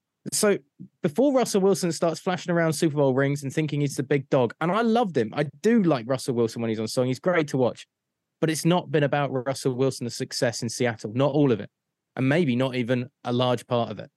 So before Russell Wilson starts flashing around Super Bowl rings and thinking he's the big dog, and I loved him. I do like Russell Wilson when he's on song. He's great to watch. But it's not been about Russell Wilson's success in Seattle. Not all of it. And maybe not even a large part of it.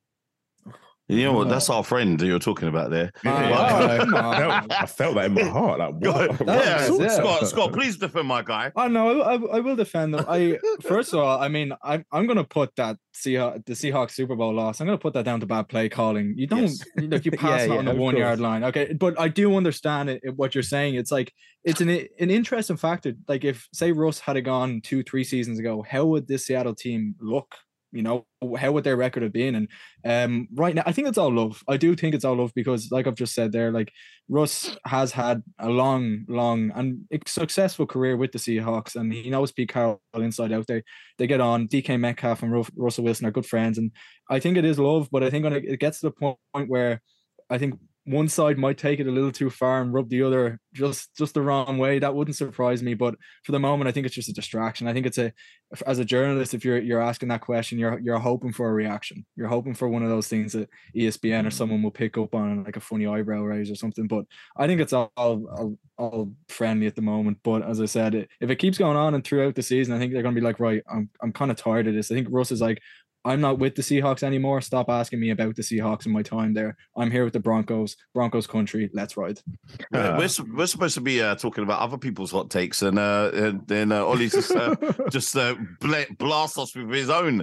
You know what? That's our friend that you're talking about there. Uh, I, felt, I felt that in my heart. Like, what? Yeah, yeah. Scott, Scott, please defend my guy. I know. I, I will defend them. I first of all, I mean, I'm I'm gonna put that Seahawks, the Seahawks Super Bowl loss. I'm gonna put that down to bad play calling. You don't yes. like you pass yeah, it on yeah, the one course. yard line. Okay, but I do understand it. What you're saying, it's like it's an an interesting factor. Like if say Russ had gone two, three seasons ago, how would this Seattle team look? You know, how would their record have been? And um, right now, I think it's all love. I do think it's all love because, like I've just said there, like Russ has had a long, long and successful career with the Seahawks, and he knows Pete Carroll inside out. They they get on. D K Metcalf and Russell Wilson are good friends, and I think it is love. But I think when it, it gets to the point where I think one side might take it a little too far and rub the other just just the wrong way, that wouldn't surprise me. But for the moment, I think it's just a distraction. I think it's a, as a journalist, if you're you're asking that question, you're you're hoping for a reaction. You're hoping for one of those things that E S P N or someone will pick up on, like a funny eyebrow raise or something. But I think it's all all, all friendly at the moment. But as I said, if it keeps going on and throughout the season, I think they're going to be like, right, I'm I'm kind of tired of this. I think Russ is like, I'm not with the Seahawks anymore. Stop asking me about the Seahawks in my time there. I'm here with the Broncos, Broncos country. Let's ride. Uh, we're, we're supposed to be uh, talking about other people's hot takes, and uh, and then uh, Ollie's just uh, just uh, blast us with his own.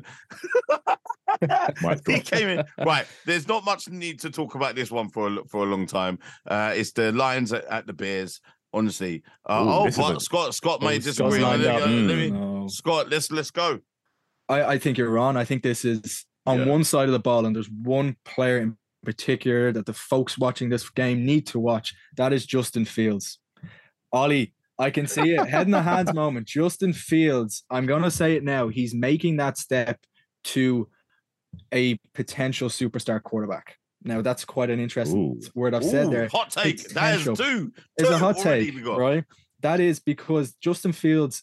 He came in right. There's not much need to talk about this one for a, for a long time. Uh, it's the Lions at, at the Bears. Honestly, uh, Ooh, oh, but a... Scott Scott may disagree. Let me, mm, let me, no. Scott, let's let's go. I, I think you're wrong. I think this is on yeah. one side of the ball, and there's one player in particular that the folks watching this game need to watch. That is Justin Fields. Ollie, I can see it. Head in the hands moment. Justin Fields, I'm going to say it now. He's making that step to a potential superstar quarterback. Now, that's quite an interesting Ooh. word I've Ooh, said there. hot take. Potential. That is two. It's two a hot already take, we got. right? That is because Justin Fields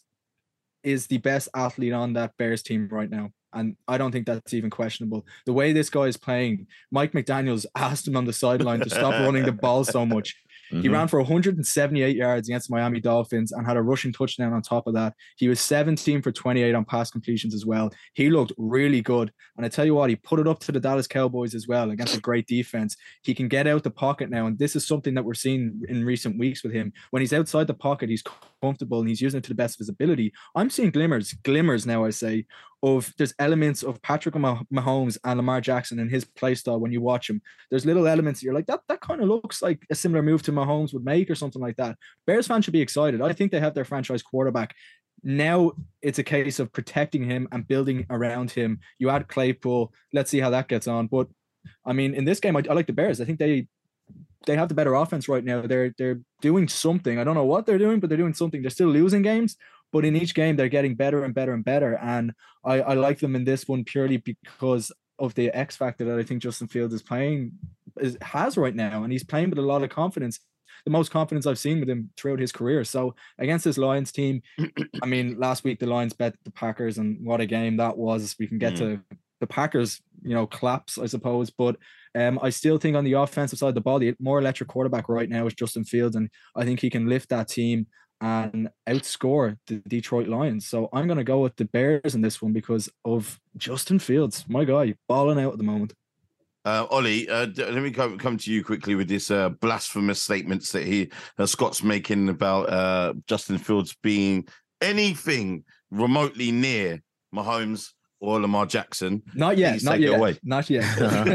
is the best athlete on that Bears team right now. And I don't think that's even questionable. The way this guy is playing, Mike McDaniels asked him on the sideline to stop running the ball so much. Mm-hmm. He ran for one hundred seventy-eight yards against Miami Dolphins and had a rushing touchdown on top of that. He was seventeen for twenty-eight on pass completions as well. He looked really good. And I tell you what, he put it up to the Dallas Cowboys as well against a great defense. He can get out the pocket now. And this is something that we're seeing in recent weeks with him. When he's outside the pocket, he's comfortable and he's using it to the best of his ability. I'm seeing glimmers, glimmers now, I say, of there's elements of Patrick Mahomes and Lamar Jackson and his play style when you watch him. There's little elements that you're like, that, that kind of looks like a similar move to Mahomes would make or something like that. Bears fans should be excited. I think they have their franchise quarterback. Now it's a case of protecting him and building around him. You add Claypool. Let's see how that gets on. But, I mean, in this game, I, I like the Bears. I think they they have the better offense right now. They're they're doing something. I don't know what they're doing, but they're doing something. They're still losing games, but in each game, they're getting better and better and better. And I, I like them in this one purely because of the X factor that I think Justin Fields is playing is, has right now. And he's playing with a lot of confidence, the most confidence I've seen with him throughout his career. So against this Lions team, I mean, last week the Lions bet the Packers, and what a game that was. We can get mm. to the Packers, you know, collapse, I suppose. But um, I still think on the offensive side of the ball, the more electric quarterback right now is Justin Fields. And I think he can lift that team and outscore the Detroit Lions. So I'm going to go with the Bears in this one because of Justin Fields. My guy, balling out at the moment. Uh, Ollie, uh, let me come, come to you quickly with this uh, blasphemous statements that he uh, Scott's making about uh, Justin Fields being anything remotely near Mahomes or Lamar Jackson. Not yet, not yet, away. not yet.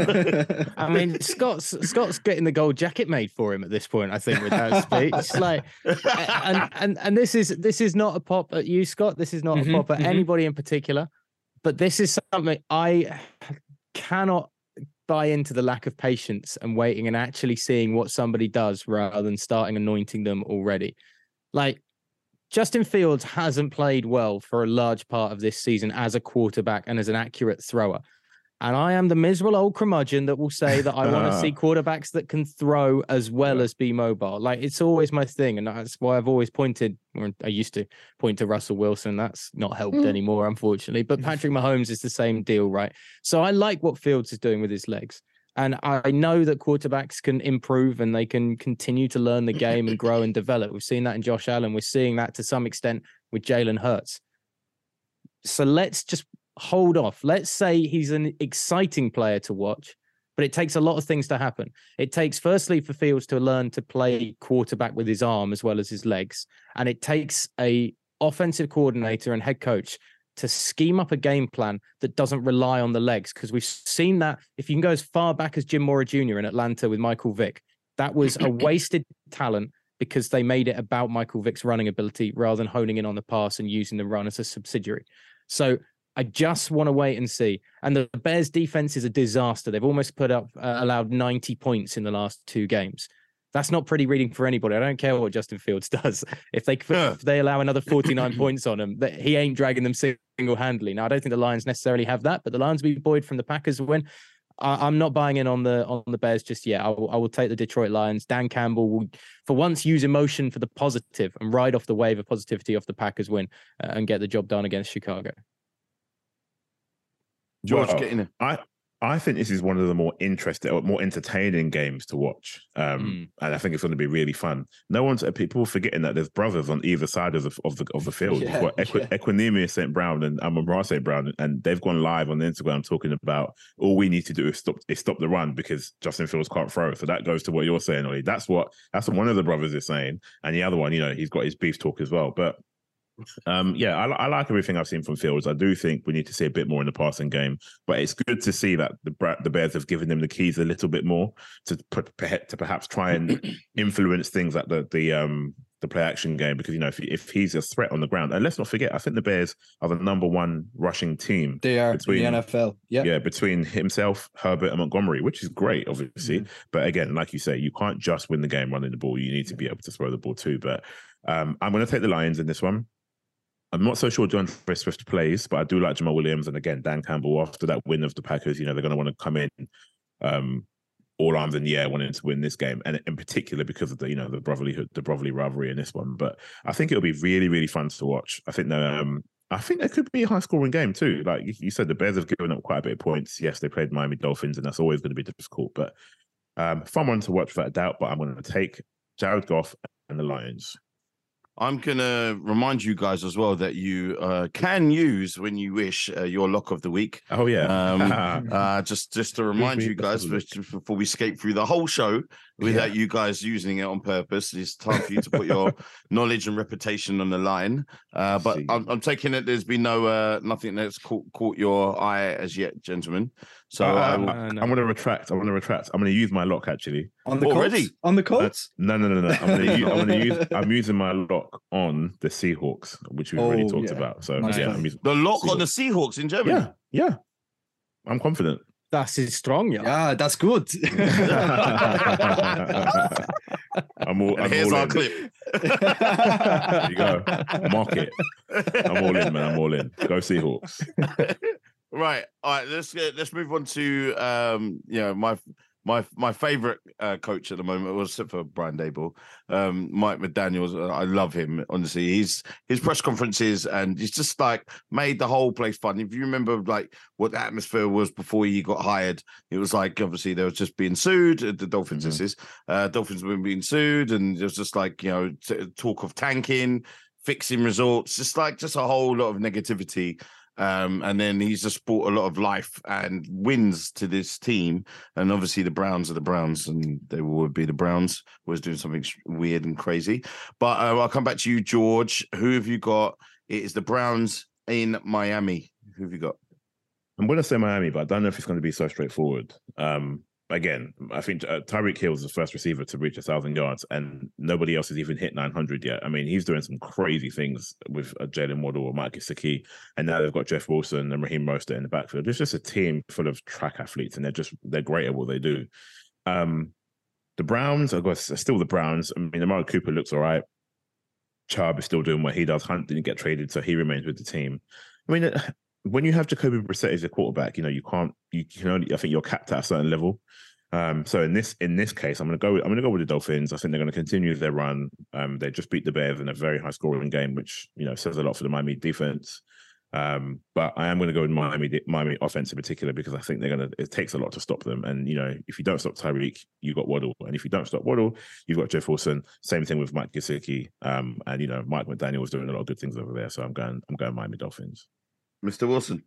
I mean, Scott's Scott's getting the gold jacket made for him at this point, I think, with that speech. It's like, and and and this is this is not a pop at you, Scott. This is not mm-hmm, a pop at mm-hmm. anybody in particular. But this is something I cannot buy into, the lack of patience and waiting and actually seeing what somebody does rather than starting anointing them already. Like, Justin Fields hasn't played well for a large part of this season as a quarterback and as an accurate thrower. And I am the miserable old curmudgeon that will say that I want to see quarterbacks that can throw as well yeah. as be mobile. Like, it's always my thing. And that's why I've always pointed, or I used to point to Russell Wilson. That's not helped mm. anymore, unfortunately. But Patrick Mahomes is the same deal, right? So I like what Fields is doing with his legs. And I know that quarterbacks can improve and they can continue to learn the game and grow and develop. We've seen that in Josh Allen. We're seeing that to some extent with Jalen Hurts. So let's just hold off. Let's say he's an exciting player to watch, but it takes a lot of things to happen. It takes, firstly, for Fields to learn to play quarterback with his arm as well as his legs. And it takes a offensive coordinator and head coach to scheme up a game plan that doesn't rely on the legs. Because we've seen that, if you can go as far back as Jim Mora Junior in Atlanta with Michael Vick, that was a wasted talent because they made it about Michael Vick's running ability rather than honing in on the pass and using the run as a subsidiary. So I just want to wait and see. And the Bears defense is a disaster. They've almost put up, uh, allowed ninety points in the last two games. That's not pretty reading for anybody. I don't care what Justin Fields does. If they if they allow another forty-nine points on him, he ain't dragging them single-handedly. Now, I don't think the Lions necessarily have that, but the Lions will be buoyed from the Packers win. I, I'm not buying in on the on the Bears just yet. I will, I will take the Detroit Lions. Dan Campbell will, for once, use emotion for the positive and ride off the wave of positivity off the Packers win uh, and get the job done against Chicago. George, well, get in there. I, I think this is one of the more interesting or more entertaining games to watch. Um, mm. And I think it's going to be really fun. No one's people forgetting that there's brothers on either side of the of the, of the field. Yeah, You've got Equ- yeah. Equanimeous Saint Brown and Amon-Ra Saint Brown, and they've gone live on Instagram talking about all we need to do is stop is stop the run because Justin Fields can't throw. So that goes to what you're saying, Ollie. That's what that's what one of the brothers is saying, and the other one, you know, he's got his beef talk as well. But Um, yeah, I, I like everything I've seen from Fields. I do think we need to see a bit more in the passing game, but it's good to see that the the Bears have given them the keys a little bit more to put to perhaps try and influence things like the the um the play action game because, you know, if, if he's a threat on the ground, and let's not forget, I think the Bears are the number one rushing team. They are between, in the N F L. Yeah. Yeah, between himself, Herbert, and Montgomery, which is great, obviously. Mm-hmm. But again, like you say, you can't just win the game running the ball. You need to be able to throw the ball too. But um, I'm going to take the Lions in this one. I'm not so sure DeAndre Swift plays, but I do like Jamal Williams. And again, Dan Campbell, after that win of the Packers, you know, they're going to want to come in um, all arms in the air wanting to win this game, and in particular because of the, you know, the brotherly the brotherly rivalry in this one. But I think it'll be really, really fun to watch. I think that um, I think it could be a high scoring game too. Like you said, the Bears have given up quite a bit of points. Yes, they played Miami Dolphins, and that's always going to be difficult. But um, fun one to watch without a doubt. But I'm going to take Jared Goff and the Lions. I'm going to remind you guys as well that you uh, can use, when you wish, uh, your lock of the week. Oh, yeah. Um, uh, just, just to remind you guys, before we skate through the whole show without yeah. you guys using it on purpose, it's time for you to put your knowledge and reputation on the line. Uh, but I'm, I'm taking it there's been no uh, nothing that's caught, caught your eye as yet, gentlemen. So uh, I will, uh, no. I'm going to retract. I'm going to retract. I'm going to use my lock actually. On the already Colts? On the Colts? Uh, no, no, no, no. I'm going to use. I'm going to use. I'm using my lock on the Seahawks, which we've oh, already talked yeah. about. So nice yeah, I'm using the lock Seahawks. on the Seahawks in Germany. Yeah, yeah. I'm confident. That's strong, yeah. Yeah, that's good. I'm all. I'm here's all our in. clip. There you go. Mark it. I'm all in, man. I'm all in. Go Seahawks. Right. All right. Let's get, let's move on to um, you know, my my my favorite uh, coach at the moment, well, except for Brian Daboll, um, Mike McDaniels. I love him. Honestly, he's his press conferences and he's just like made the whole place fun. If you remember, like what the atmosphere was before he got hired, it was like obviously they were just being sued. The Dolphins, mm-hmm. this is uh, Dolphins were being sued, and it was just like, you know, t- talk of tanking, fixing results, just like just a whole lot of negativity. Um, and then he's just brought a lot of life and wins to this team. And obviously the Browns are the Browns, and they would be the Browns. Was doing something weird and crazy. But uh, I'll come back to you, George. Who have you got? It is the Browns in Miami. Who have you got? I'm going to say Miami, but I don't know if it's going to be so straightforward. Um, again, I think uh, Tyreek Hill is the first receiver to reach a thousand yards, and nobody else has even hit nine hundred yet. I mean, he's doing some crazy things with uh, Jalen Waddle or Mike Gesicki, and now they've got Jeff Wilson and Raheem Mostert in the backfield. It's just a team full of track athletes, and they're just they're great at what they do. Um, the Browns, I guess, are still the Browns. I mean, Amari Cooper looks all right. Chubb is still doing what he does. Hunt didn't get traded, so he remains with the team. I mean, when you have Jacoby Brissett as your quarterback, you know, you can't, you can only, I think you're capped at a certain level. Um, so in this in this case, I'm going to go. I'm going to go with the Dolphins. I think they're going to continue their run. Um, they just beat the Bears in a very high scoring game, which, you know, says a lot for the Miami defense. Um, but I am going to go with Miami Miami offense in particular because I think they're going to. It takes a lot to stop them. And you know, if you don't stop Tyreek, you got Waddle, and if you don't stop Waddle, you've got Jeff Wilson. Same thing with Mike Gesicki. Um, and you know, Mike McDaniel was doing a lot of good things over there. So I'm going. I'm going Miami Dolphins. Mister Wilson.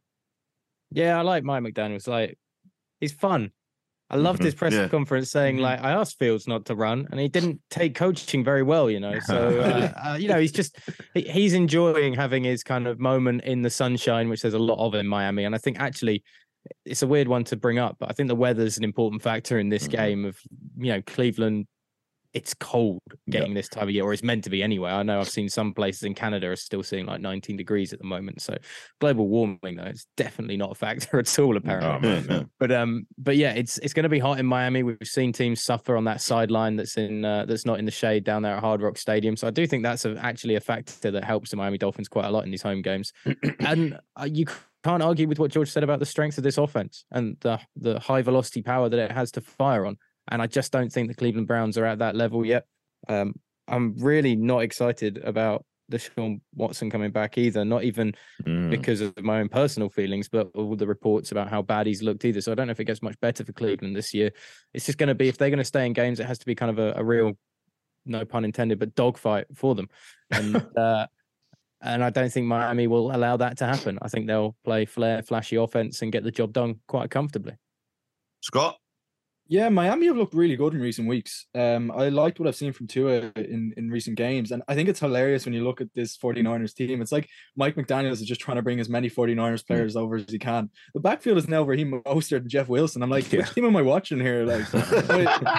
Yeah, I like Mike McDaniels. Like, he's fun. I loved mm-hmm. his press yeah. conference saying, like, I asked Fields not to run, and he didn't take coaching very well, you know. So, uh, uh, you know, he's just, he, he's enjoying having his kind of moment in the sunshine, which there's a lot of in Miami. And I think actually it's a weird one to bring up, but I think the weather's an important factor in this mm-hmm. game of, you know, Cleveland. It's cold getting yep. this time of year, or it's meant to be anyway. I know I've seen some places in Canada are still seeing like nineteen degrees at the moment. So global warming, though, it's definitely not a factor at all, apparently. Oh, man, man. But um, but yeah, it's it's going to be hot in Miami. We've seen teams suffer on that sideline that's in uh, that's not in the shade down there at Hard Rock Stadium. So I do think that's a, actually a factor that helps the Miami Dolphins quite a lot in these home games. And uh, you can't argue with what George said about the strength of this offense and the the high velocity power that it has to fire on. And I just don't think the Cleveland Browns are at that level yet. Um, I'm really not excited about Deshaun Watson coming back either, not even mm. because of my own personal feelings, but all the reports about how bad he's looked either. So I don't know if it gets much better for Cleveland this year. It's just going to be, if they're going to stay in games, it has to be kind of a, a real, no pun intended, but dogfight for them. And uh, and I don't think Miami will allow that to happen. I think they'll play flair, flashy offense and get the job done quite comfortably. Scott? Yeah, Miami have looked really good in recent weeks. Um, I liked what I've seen from Tua in, in recent games. And I think it's hilarious when you look at this 49ers team. It's like Mike McDaniels is just trying to bring as many 49ers players over as he can. The backfield is now Raheem Mostert and Jeff Wilson. I'm like, yeah. which team am I watching here? Like,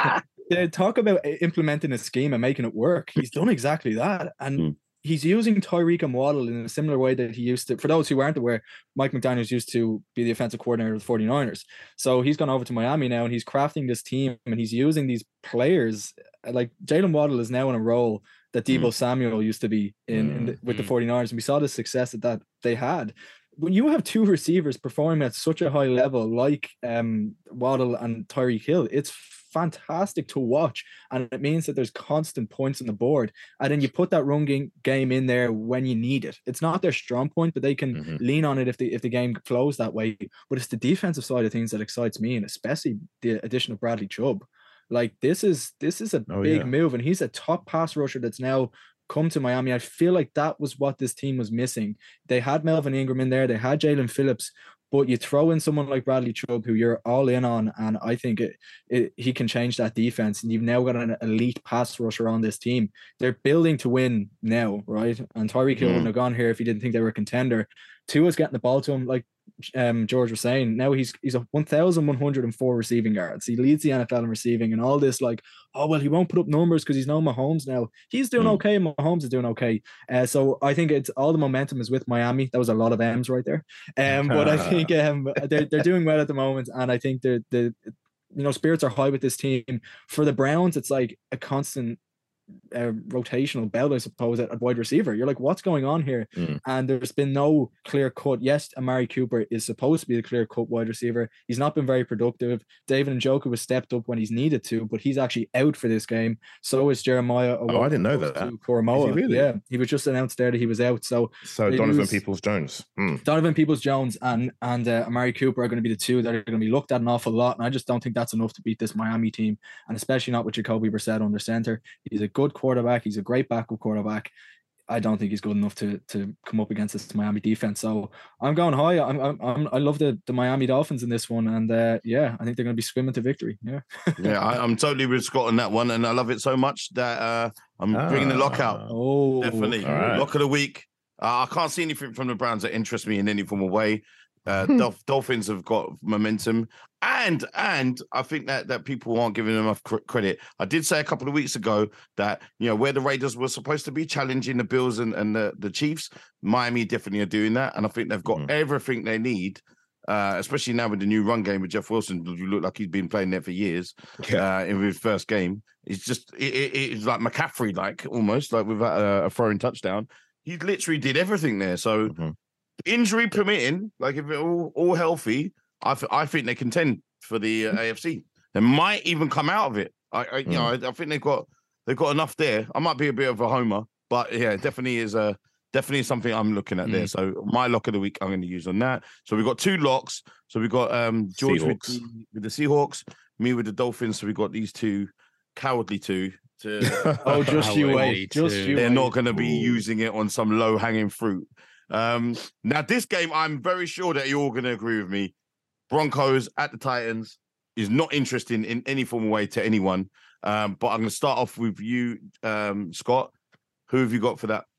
they talk about implementing a scheme and making it work. He's done exactly that. And Mm. he's using Tyreek and Waddle in a similar way that he used to. For those who aren't aware, Mike McDaniels used to be the offensive coordinator of the 49ers. So he's gone over to Miami now and he's crafting this team and he's using these players. Like Jalen Waddle is now in a role that Deebo mm. Samuel used to be in, mm. in the, with mm. the 49ers. And we saw the success that, that they had. When you have two receivers performing at such a high level, like um, Waddle and Tyreek Hill, it's fantastic to watch. And it means that there's constant points on the board. And then you put that run game, game in there when you need it. It's not their strong point, but they can mm-hmm. lean on it if the, if the game flows that way. But it's the defensive side of things that excites me, and especially the addition of Bradley Chubb. Like this is this is a oh, big yeah. move, and he's a top pass rusher that's now come to Miami. I feel like that was what this team was missing. They had Melvin Ingram in there, they had Jalen Phillips, but you throw in someone like Bradley Chubb, who you're all in on, and I think it, it he can change that defense. And you've now got an elite pass rusher on this team. They're building to win now, right? And Tyreek Hill mm. wouldn't have gone here if he didn't think they were a contender. Tua's getting the ball to him, like um, George was saying. Now he's he's a one thousand one hundred four receiving yards. He leads the N F L in receiving, and all this like, oh well, he won't put up numbers because he's no Mahomes now. He's doing mm. okay. Mahomes is doing okay. Uh, so I think it's all the momentum is with Miami. That was a lot of M's right there. Um, but I think um they're they're doing well at the moment, and I think the the you know spirits are high with this team. For the Browns, it's like a constant Uh, rotational belt, I suppose, at, at wide receiver. You're like, what's going on here? Mm. And there's been no clear cut. Yes, Amari Cooper is supposed to be the clear cut wide receiver. He's not been very productive. David Njoku has stepped up when he's needed to, but he's actually out for this game. So is Jeremiah. Oh, I didn't know that. Koromoa. Is he really? Yeah, he was just announced there that he was out. So, so Donovan Peoples-Jones. Mm. Donovan Peoples-Jones and and uh, Amari Cooper are going to be the two that are going to be looked at an awful lot. And I just don't think that's enough to beat this Miami team, and especially not with Jacoby Brissett under center. He's a good quarterback. He's a great backup quarterback. I don't think he's good enough to to come up against this Miami defense. So I'm going high. I'm, I'm, I'm I love the, the Miami Dolphins in this one, and uh, yeah, I think they're going to be swimming to victory. Yeah, yeah, I, I'm totally with Scott on that one, and I love it so much that uh, I'm ah, bringing the lockout. Oh, definitely right. Lock of the week. Uh, I can't see anything from the Browns that interests me in any form of way. Uh, Dolph- Dolphins have got momentum, and and I think that that people aren't giving them enough cr- credit. I did say a couple of weeks ago that you know where the Raiders were supposed to be challenging the Bills and, and the, the Chiefs, Miami definitely are doing that, and I think they've got mm. everything they need, uh, especially now with the new run game with Jeff Wilson, who look like he's been playing there for years. Yeah. Uh, in his first game, it's just it, it, it's like McCaffrey, like almost like without a, a throwing touchdown. He literally did everything there. So. Mm-hmm. Injury permitting, like if they're all, all healthy, I, th- I think they contend for the uh, A F C. They might even come out of it. I, I you mm. know, I, I think they've got they've got enough there. I might be a bit of a homer, but yeah, definitely is a definitely something I'm looking at mm. there. So my lock of the week I'm going to use on that. So we've got two locks. So we've got um George with the, with the Seahawks, me with the Dolphins. So we've got these two cowardly two. To, oh, just you wait. Just you They're wait. not going to be Ooh. using it on some low hanging fruit. Um, now this game, I'm very sure that you're all going to agree with me. Broncos at the Titans is not interesting in any form of way to anyone. Um, but I'm going to start off with you, um, Scott. Who have you got for that?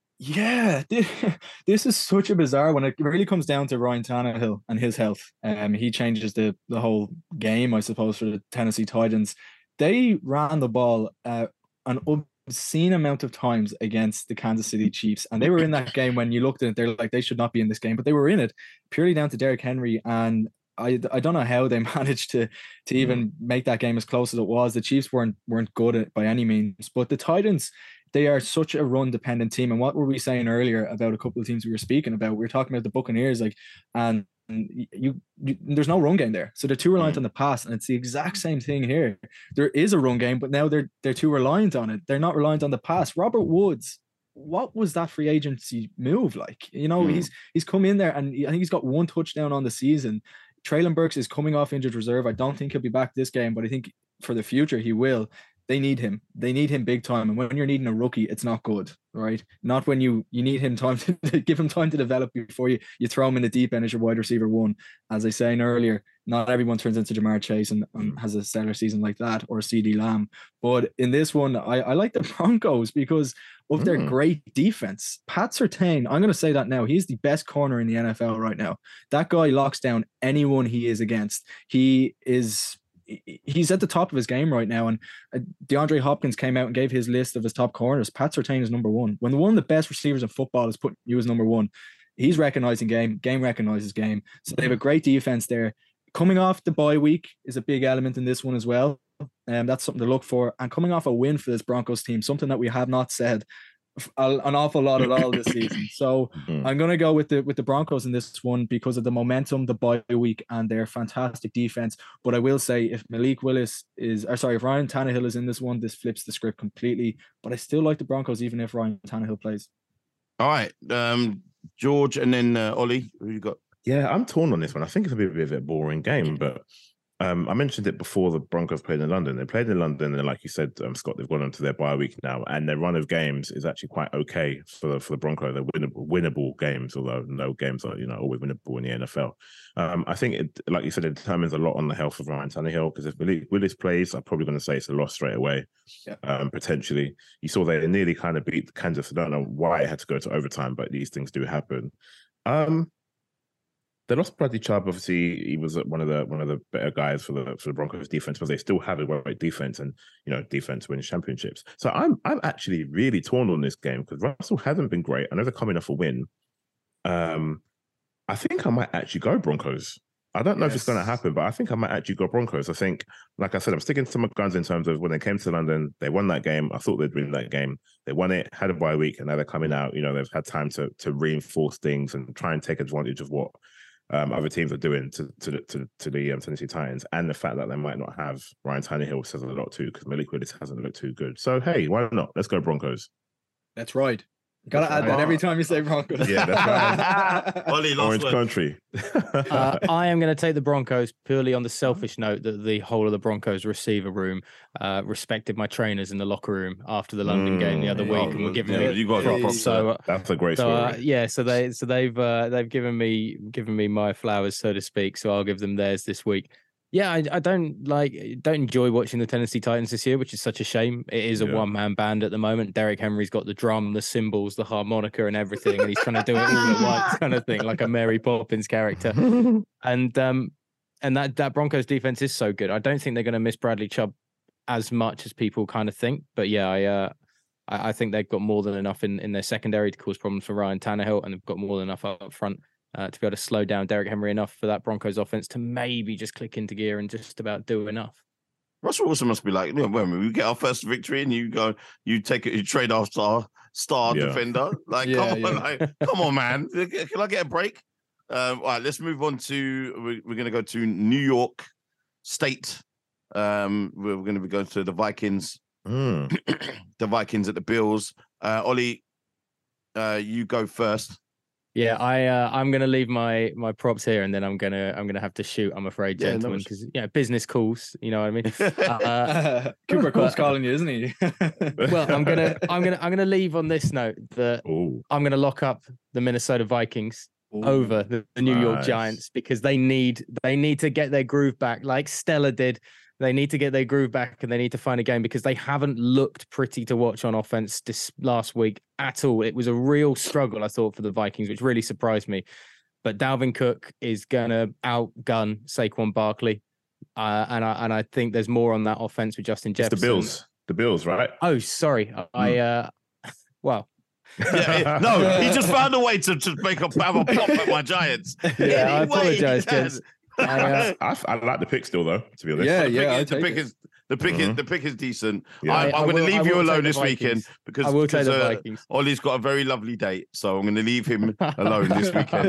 Yeah, this is such a bizarre one. It really comes down to Ryan Tannehill and his health. Um, he changes the the whole game, I suppose, for the Tennessee Titans. They ran the ball uh, an obscene amount of times against the Kansas City Chiefs, and they were in that game. When you looked at it, they're like, they should not be in this game, but they were in it purely down to Derrick Henry. And I I don't know how they managed to to even make that game as close as it was. The Chiefs weren't weren't good at by any means, but the Titans, they are such a run dependent team. And what were we saying earlier about a couple of teams we were speaking about? We were talking about the Buccaneers, like, and you, you there's no run game there, so they're too reliant mm. on the pass, and it's the exact same thing here. There is a run game, but now they're they're too reliant on it. They're not reliant on the pass. Robert Woods, what was that free agency move like? You know, mm. he's he's come in there, and I think he's got one touchdown on the season. Traylon Burks is coming off injured reserve. I don't think he'll be back this game, but I think for the future he will. They need him. They need him big time. And when you're needing a rookie, it's not good, right? Not when you you need him time to give him time to develop before you you throw him in the deep end as your wide receiver one. As I was saying earlier, not everyone turns into Jamar Chase and, and has a stellar season like that, or CeeDee Lamb. But in this one, I, I like the Broncos because of their mm. great defense. Pat Surtain, I'm going to say that now, he's the best corner in the N F L right now. That guy locks down anyone he is against. He is he's at the top of his game right now. And uh, DeAndre Hopkins came out and gave his list of his top corners. Pat Surtain is number one. When one of the best receivers in football is putting you as number one, he's recognizing game. Game recognizes game. So they have a great defense there. Coming off the bye week is a big element in this one as well. And um, that's something to look for. And coming off a win for this Broncos team, something that we have not said an awful lot at all this season. So mm-hmm. I'm going to go with the with the Broncos in this one because of the momentum, the bye week, and their fantastic defense. But I will say, if Malik Willis is, or sorry, if Ryan Tannehill is in this one, this flips the script completely. But I still like the Broncos, even if Ryan Tannehill plays. All right, um, George, and then uh, Ollie, who you got? Yeah, I'm torn on this one. I think it's a bit, a bit of a boring game, but um, I mentioned it before the Broncos played in London. They played in London, and like you said, um, Scott, they've gone on to their bye week now, and their run of games is actually quite okay for the, for the Broncos. They're winnable, winnable games, although no games are, you know, always winnable in the N F L. Um, I think, it, like you said, it determines a lot on the health of Ryan Tannehill, because if Willis plays, I'm probably going to say it's a loss straight away, yeah. um, potentially. You saw they nearly kind of beat Kansas. I don't know why it had to go to overtime, but these things do happen. Um, They lost Bradley Chubb. Obviously, he was one of the one of the better guys for the for the Broncos defense, but they still have a great defense, and you know, defense wins championships. So I'm I'm actually really torn on this game because Russell hasn't been great. I know they're coming off a win. Um, I think I might actually go Broncos. I don't know yes. if it's going to happen, but I think I might actually go Broncos. I think, like I said, I'm sticking to my guns in terms of when they came to London, they won that game. I thought they'd win that game. They won it, had a bye week, and now they're coming out. You know, they've had time to to reinforce things and try and take advantage of what Um, other teams are doing to to the, to, to the um, Tennessee Titans, and the fact that they might not have Ryan Tannehill says a lot too, because Malik Willis hasn't looked too good. So hey, why not? Let's go Broncos. That's right. Gotta add that every time you say Broncos. Yeah, that's right. Ollie, Orange word. Country. uh, I am going to take the Broncos purely on the selfish note that the whole of the Broncos receiver room uh, respected my trainers in the locker room after the London mm, game the other yeah, week, and were giving yeah, me you got props. So uh, that's a great so, story. Uh, yeah, so they so they've uh, they've given me given me my flowers, so to speak. So I'll give them theirs this week. Yeah, I, I don't like don't enjoy watching the Tennessee Titans this year, which is such a shame. It is a yeah. one man band at the moment. Derrick Henry's got the drum, the cymbals, the harmonica, and everything, and he's trying to do it all at once, kind of thing, like a Mary Poppins character. And um, and that that Broncos defense is so good. I don't think they're going to miss Bradley Chubb as much as people kind of think. But yeah, I uh, I, I think they've got more than enough in, in their secondary to cause problems for Ryan Tannehill, and they've got more than enough up front. Uh, to be able to slow down Derrick Henry enough for that Broncos offense to maybe just click into gear and just about do enough. Russell Wilson must be like, you know, when we get our first victory and you go, you take it, you trade our star star yeah. defender. Like, yeah, come yeah. on, like, come on, man. Can I get a break? Um, all right, let's move on to. We're, we're going to go to New York State. Um, we're going to be going to the Vikings. Mm. The Vikings at the Bills. Uh, Ollie, uh, you go first. Yeah, I uh, I'm gonna leave my my props here, and then I'm gonna I'm gonna have to shoot. I'm afraid, yeah, gentlemen, because yeah, you know, business calls. You know what I mean? uh, Cooper Cole's calling you, isn't he? Well, I'm gonna I'm gonna I'm gonna leave on this note that Ooh. I'm gonna lock up the Minnesota Vikings Ooh. over the, the New nice. York Giants because they need they need to get their groove back, like Stella did. They need to get their groove back, and they need to find a game because they haven't looked pretty to watch on offense this last week at all. It was a real struggle, I thought, for the Vikings, which really surprised me. But Dalvin Cook is going to outgun Saquon Barkley. Uh, and, I, and I think there's more on that offense with Justin Jefferson. It's the Bills. The Bills, right? Oh, sorry. Mm. I, uh, well... yeah, no, he just found a way to, to make a, have a pop at my Giants. Yeah, Any I apologize, gents. I, uh, I, I like the pick still, though. To be honest, yeah, the yeah. Pick is, the pick is the pick mm-hmm. is the pick is decent. Yeah. I, I'm going to leave you alone this weekend because, I will because take the uh, Vikings. Ollie's got a very lovely date, so I'm going to leave him alone this weekend.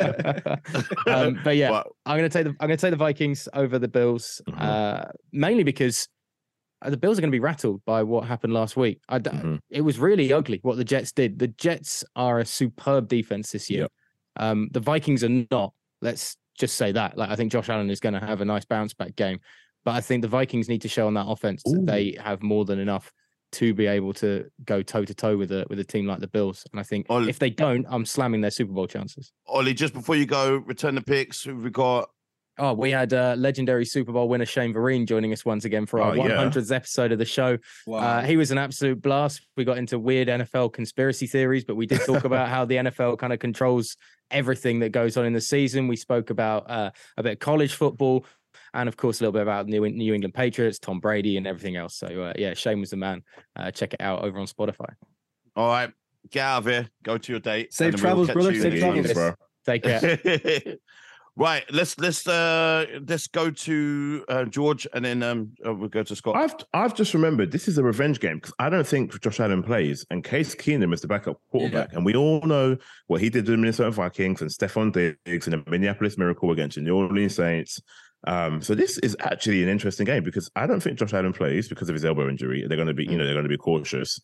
um, but yeah, but, I'm going to take the I'm going to take the Vikings over the Bills, mm-hmm. uh, mainly because the Bills are going to be rattled by what happened last week. I, mm-hmm. It was really ugly what the Jets did. The Jets are a superb defense this year. Yep. Um, the Vikings are not. Let's just say that. Like, I think Josh Allen is going to have a nice bounce back game, but I think the Vikings need to show on that offense Ooh. that they have more than enough to be able to go toe to toe with a with a team like the Bills. And I think Ollie, if they don't, I'm slamming their Super Bowl chances. Ollie, just before you go, return the picks. Who we got? Oh, we had uh, legendary Super Bowl winner Shane Vereen joining us once again for our oh, one hundredth yeah. episode of the show. Wow. Uh, he was an absolute blast. We got into weird N F L conspiracy theories, but we did talk about how the N F L kind of controls everything that goes on in the season. We spoke about uh, a bit of college football, and of course a little bit about New, New England Patriots, Tom Brady, and everything else. So uh, yeah, Shane was the man. Uh, check it out over on Spotify. All right, get out of here. Go to your date. Safe travels, brother. Safe travels, bro. Take care. Right, let's let's uh let's go to uh, George, and then um uh, we'll go to Scott. I've I've just remembered this is a revenge game because I don't think Josh Allen plays, and Case Keenum is the backup quarterback, yeah. and we all know what he did to the Minnesota Vikings and Stephon Diggs and the Minneapolis Miracle against the New Orleans Saints. Um, so this is actually an interesting game because I don't think Josh Allen plays because of his elbow injury. They're going to be, you know, they're going to be cautious.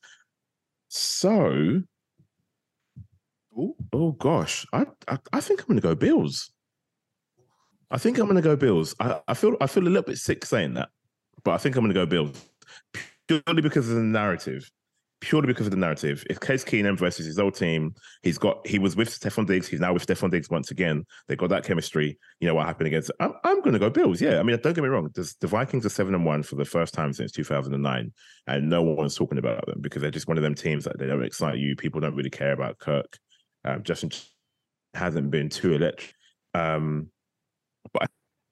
So, oh, oh gosh, I, I I think I'm going to go Bills. I think I'm going to go Bills. I, I feel I feel a little bit sick saying that, but I think I'm going to go Bills purely because of the narrative. Purely because of the narrative. It's Case Keenum versus his old team. He's got he was with Stephon Diggs. He's now with Stephon Diggs once again. They got that chemistry. You know what happened against? I'm, I'm going to go Bills. Yeah, I mean, don't get me wrong. There's, the Vikings are seven and one for the first time since two thousand nine, and no one's talking about them because they're just one of them teams that they don't excite you. People don't really care about Kirk. Um, Justin hasn't been too electric. Um, But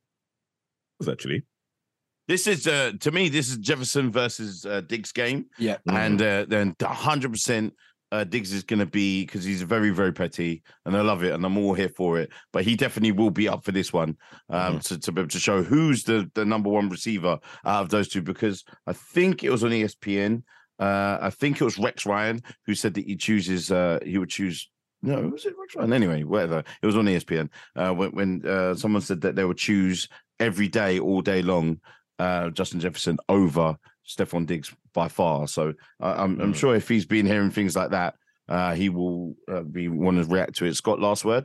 actually, this is uh, to me, this is Jefferson versus uh, Diggs game. Yeah, mm-hmm. and uh, then one hundred percent uh, Diggs is going to be because he's very, very petty, and I love it, and I'm all here for it. But he definitely will be up for this one um, mm-hmm. to to be able to show who's the the number one receiver out of those two. Because I think it was on E S P N. Uh, I think it was Rex Ryan who said that he chooses. Uh, he would choose. No, was it Rex Ryan? Anyway, whatever. It was on E S P N uh, when, when uh, someone said that they would choose every day, all day long, uh, Justin Jefferson over Stephon Diggs by far. So uh, I'm, mm. I'm sure if he's been hearing things like that, uh, he will uh, be want to react to it. Scott, last word?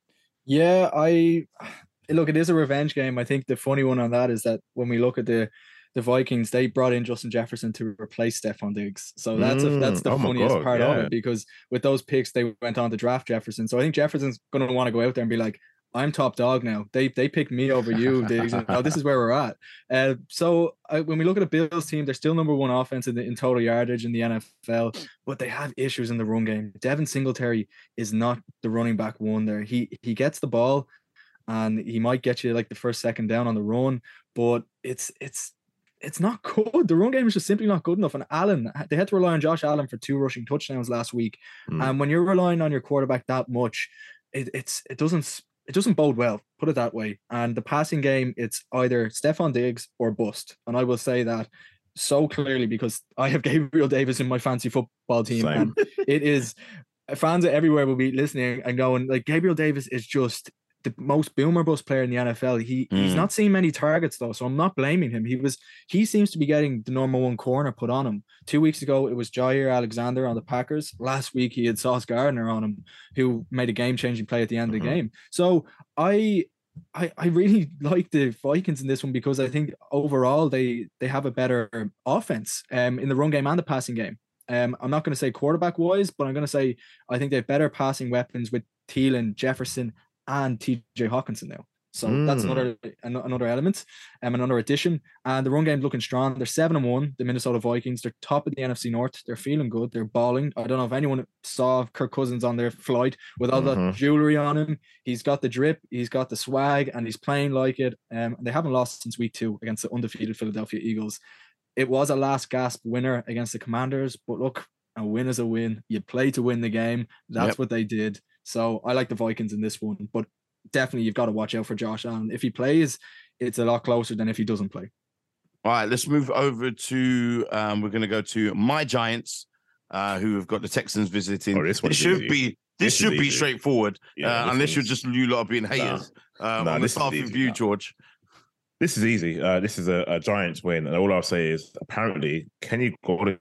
Yeah, I look. It is a revenge game. I think the funny one on that is that when we look at the the Vikings, they brought in Justin Jefferson to replace Stephon Diggs. So that's a, that's the mm, oh funniest God, part yeah. of it, because with those picks, they went on to draft Jefferson. So I think Jefferson's going to want to go out there and be like, I'm top dog now. They they picked me over you, Diggs. And, oh, this is where we're at. Uh, so I, when we look at the Bills team, they're still number one offense in, the, in total yardage in the N F L, but they have issues in the run game. Devin Singletary is not the running back one there. He he gets the ball and he might get you like the first second down on the run, but it's it's it's not good. The run game is just simply not good enough. And Allen, they had to rely on Josh Allen for two rushing touchdowns last week. Mm. And when you're relying on your quarterback that much, it, it's it doesn't it doesn't bode well, put it that way. And the passing game, it's either Stephon Diggs or bust. And I will say that so clearly because I have Gabriel Davis in my fantasy football team. Same. And it is, fans everywhere will be listening and going, like, Gabriel Davis is just the most boomer bust player in the N F L. He mm. he's not seeing many targets though, so I'm not blaming him. He was he seems to be getting the number one corner put on him. Two weeks ago it was Jair Alexander on the Packers. Last week he had Sauce Gardner on him, who made a game changing play at the end mm-hmm. of the game. So I I I really like the Vikings in this one because I think overall they they have a better offense um in the run game and the passing game. Um, I'm not going to say quarterback wise, but I'm going to say I think they have better passing weapons with Thielen, Jefferson, and T J Hawkinson now. So mm. that's another another element, um, another addition. And the run game's looking strong. They're seven and one, the Minnesota Vikings. They're top of the N F C North. They're feeling good. They're balling. I don't know if anyone saw Kirk Cousins on their flight with all mm-hmm. that jewelry on him. He's got the drip, he's got the swag, and he's playing like it. Um, they haven't lost since week two against the undefeated Philadelphia Eagles. It was a last gasp winner against the Commanders, but look, a win is a win. You play to win the game. That's yep. what they did. So I like the Vikings in this one, but definitely you've got to watch out for Josh Allen. If he plays, it's a lot closer than if he doesn't play. All right, let's move over to, um, we're going to go to my Giants, uh, who have got the Texans visiting. Oh, this it should easy. be, this, this should be easy. straightforward, yeah, uh, unless is... you're just, you lot are being haters. Nah. Uh, nah, on the start of you, George. This is easy. Uh, this is a, a Giants win. And all I'll say is, apparently, Kenny Golladay,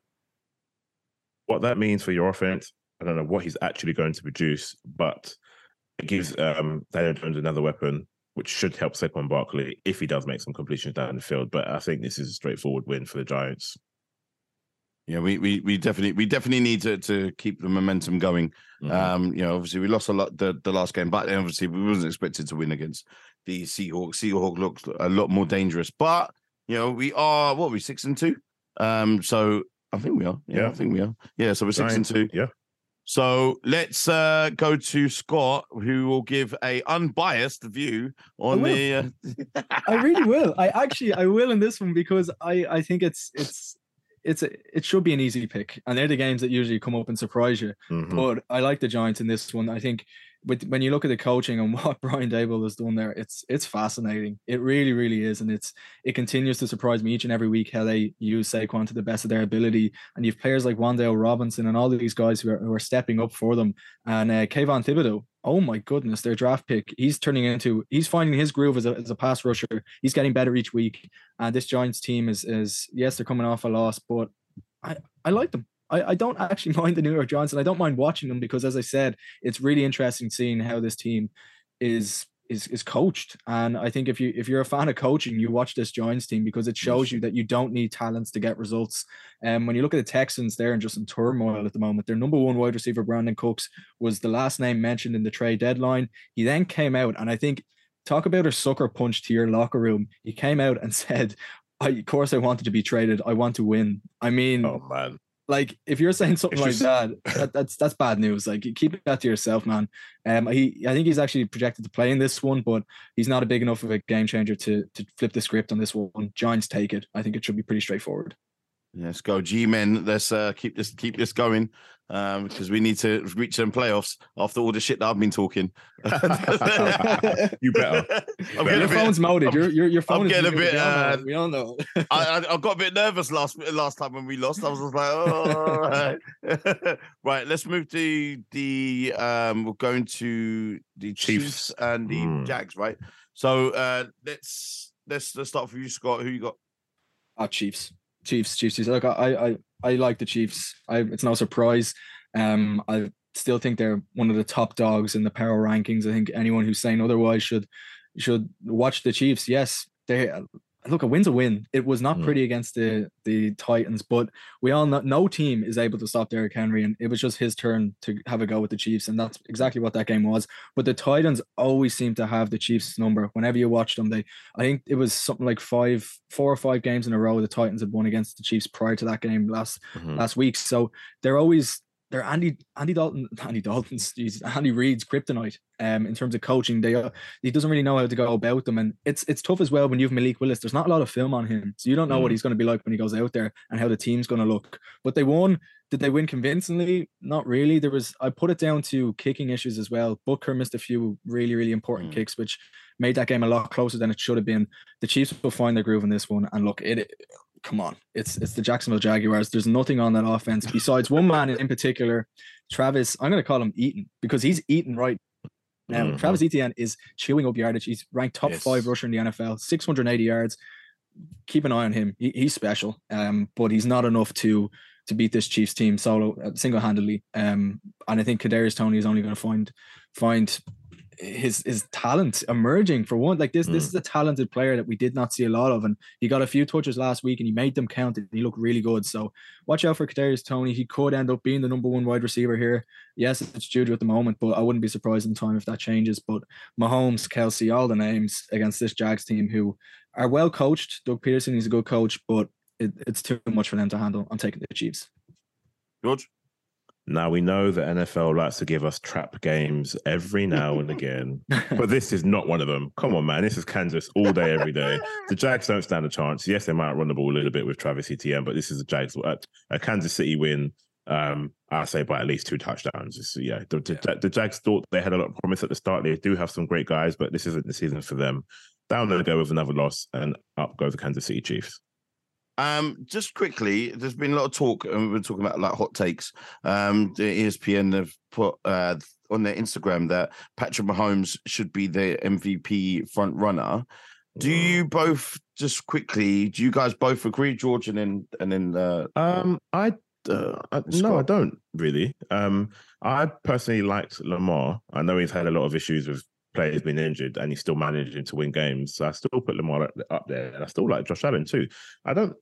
what that means for your offense, I don't know what he's actually going to produce, but it gives um, Daniel Jones another weapon, which should help Saquon Barkley if he does make some completions down the field. But I think this is a straightforward win for the Giants. Yeah, we we we definitely we definitely need to to keep the momentum going. Mm-hmm. Um, you know, obviously we lost a lot the, the last game, but obviously we wasn't expected to win against the Seahawks. Seahawks looked a lot more dangerous, but you know we are what are we six and two. Um, so I think we are. Yeah, yeah. I think we are. Yeah, so we're six Giants, and two. Yeah. So let's uh, go to Scott, who will give a unbiased view on will. the. Uh... I really will. I actually I will in this one because I I think it's it's it's a, it should be an easy pick, and they're the games that usually come up and surprise you. Mhm. But I like the Giants in this one. I think with when you look at the coaching and what Brian Daboll has done there, it's it's fascinating. It really, really is, and it's it continues to surprise me each and every week how they use Saquon to the best of their ability. And you've players like Wan'Dale Robinson and all of these guys who are, who are stepping up for them, and uh, Kayvon Thibodeau. Oh my goodness, their draft pick. He's turning into, he's finding his groove as a, as a pass rusher. He's getting better each week. And this Giants team is, is yes, they're coming off a loss, but I, I like them. I, I don't actually mind the New York Giants, and I don't mind watching them because, as I said, it's really interesting seeing how this team is is is coached. And I think if you if you're a fan of coaching, you watch this Giants team because it shows you that you don't need talents to get results. And um, when you look at the Texans, they're in just in turmoil at the moment. Their number one wide receiver, Brandon Cooks, was the last name mentioned in the trade deadline. He then came out, and I think talk about a sucker punch to your locker room. He came out and said, I, of course I wanted to be traded. I want to win. I mean, Oh man. like if you're saying something It's like just- that, that, that's that's bad news. Like keep that to yourself, man. Um, he I think he's actually projected to play in this one, but he's not a big enough of a game changer to to flip the script on this one. Giants take it. I think it should be pretty straightforward. Let's go, G-men. Let's uh, keep this keep this going um, because we need to reach some playoffs after all the shit that I've been talking. You better. I'm Your getting a phone's bit, molded. I'm- Your your your phone I'm is getting a moving. bit, We all know. uh, We all know. I, I, I got a bit nervous last last time when we lost. I was just like, oh, right. Right. Let's move to the um. We're going to the Chiefs, Chiefs. and the Mm. Jags, right? So uh, let's let's let's start with you, Scott. Who you got? Ah, Chiefs, Chiefs, Chiefs. Chiefs. Look, I, I, I like the Chiefs. I, it's no surprise. Um, I still think they're one of the top dogs in the power rankings. I think anyone who's saying otherwise should, should watch the Chiefs. Yes, they look. A win's a win. It was not Mm. pretty against the the Titans, but we all know no team is able to stop Derrick Henry, and it was just his turn to have a go with the Chiefs, and that's exactly what that game was. But the Titans always seem to have the Chiefs number. Whenever you watch them, they I think it was something like five, four or five games in a row the Titans had won against the Chiefs prior to that game last Mhm. last week. So they're always they're Andy Andy Dalton Andy Dalton's geez, Andy Reid's kryptonite. Um, in terms of coaching, they uh, he doesn't really know how to go about them, and it's it's tough as well when you have Malik Willis. There's not a lot of film on him, so you don't know what Mm. he's going to be like when he goes out there and how the team's going to look. But they won. Did they win convincingly? Not really. There was I put it down to kicking issues as well. Butker missed a few really really important Mm. kicks, which made that game a lot closer than it should have been. The Chiefs will find their groove in this one, and look, it. Come on, it's it's the Jacksonville Jaguars. There's nothing on that offense besides one man in particular, Travis. I'm going to call him Eaton because he's eating right now. Mhm. Travis Etienne is chewing up yardage. He's ranked top Yes. five rusher in the N F L, six hundred eighty yards. Keep an eye on him. He, he's special, um, but he's not enough to to beat this Chiefs team solo uh, single handedly. Um, and I think Kadarius Toney is only going to find find his his talent emerging for one. Like this, this Mm. is a talented player that we did not see a lot of, and he got a few touches last week and he made them count. And he looked really good. So watch out for Kadarius Toney. He could end up being the number one wide receiver here. Yes, it's Juju at the moment, but I wouldn't be surprised in time if that changes. But Mahomes, Kelsey, all the names against this Jags team who are well coached. Doug Peterson, he's a good coach, but it, it's too much for them to handle. I'm taking the Chiefs. George? Now we know the N F L likes to give us trap games every now and again, but this is not one of them. Come on, man. This is Kansas all day, every day. The Jags don't stand a chance. Yes, they might run the ball a little bit with Travis Etienne, but this is a Jags. A, a Kansas City win, um, I say by at least two touchdowns. It's, yeah, the, the, the Jags thought they had a lot of promise at the start. They do have some great guys, but this isn't the season for them. Down they go with another loss, and up go the Kansas City Chiefs. Um, just quickly, there's been a lot of talk, and we've been talking about like hot takes. Um, the E S P N have put uh, on their Instagram that Patrick Mahomes should be the M V P front runner. Do you both just quickly? Do you guys both agree, George, and then and then? Uh, Um, I, uh, I no, I Scott? don't really. Um, I personally liked Lamar. I know he's had a lot of issues with players being injured, and he's still managing to win games. So I still put Lamar up, up there, and I still like Josh Allen too. I don't,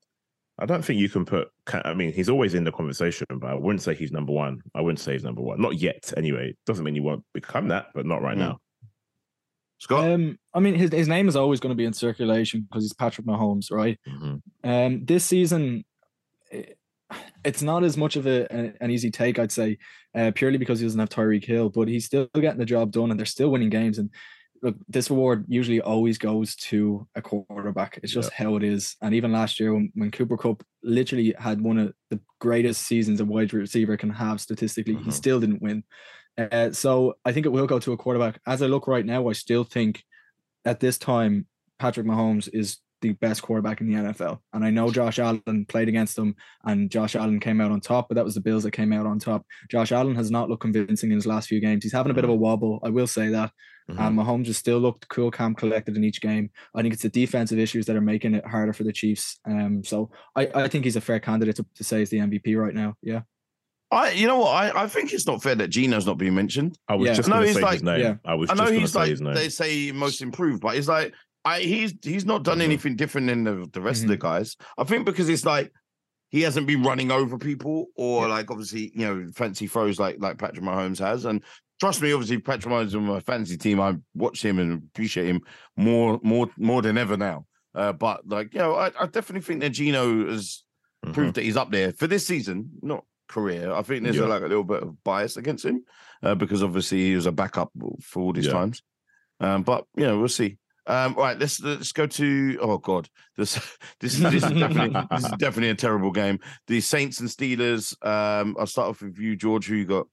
I don't think you can put. I mean, he's always in the conversation, but I wouldn't say he's number one. I wouldn't say he's number one, not yet. Anyway, doesn't mean he won't become that, but not right Mm. now. Scott? Um, I mean, his, his name is always going to be in circulation because he's Patrick Mahomes, right? Mhm. Um, this season, eh, it's not as much of a, a an easy take, I'd say, uh, purely because he doesn't have Tyreek Hill, but he's still getting the job done, and they're still winning games. And look, this award usually always goes to a quarterback. It's just yeah. how it is. And even last year, when, when Cooper Kupp literally had one of the greatest seasons a wide receiver can have statistically, mm-hmm. he still didn't win. Uh, so I think it will go to a quarterback. As I look right now, I still think at this time, Patrick Mahomes is the best quarterback in the N F L. And I know Josh Allen played against him and Josh Allen came out on top, but that was the Bills that came out on top. Josh Allen has not looked convincing in his last few games. He's having a bit of a wobble, I will say that. Mm-hmm. Um, Mahomes has still looked cool, calm, collected in each game. I think it's the defensive issues that are making it harder for the Chiefs. Um, so I, I think he's a fair candidate to, to say he's the M V P right now. Yeah. I, you know what? I, I think it's not fair that Gino's not being mentioned. I was yeah. just going to say like, his name. Yeah. I was I know just he's say like, his name. They say most improved, but it's like, I, he's he's not done mm-hmm. anything different than the, the rest mm-hmm. of the guys. I think because it's like he hasn't been running over people or yeah. like obviously, you know, fancy throws like like Patrick Mahomes has. And trust me, obviously Patrick Mahomes on my fantasy team, I watch him and appreciate him more more more than ever now. Uh, but like, you know, I, I definitely think that Gino has mm-hmm. proved that he's up there for this season, not career. I think there's yeah. a, like a little bit of bias against him uh, because obviously he was a backup for all these yeah. times. Um, but you know, we'll see. Um, all right, let's let's go to oh god, this this this is definitely this is definitely a terrible game. The Saints and Steelers. Um, I'll start off with you, George. Who you got?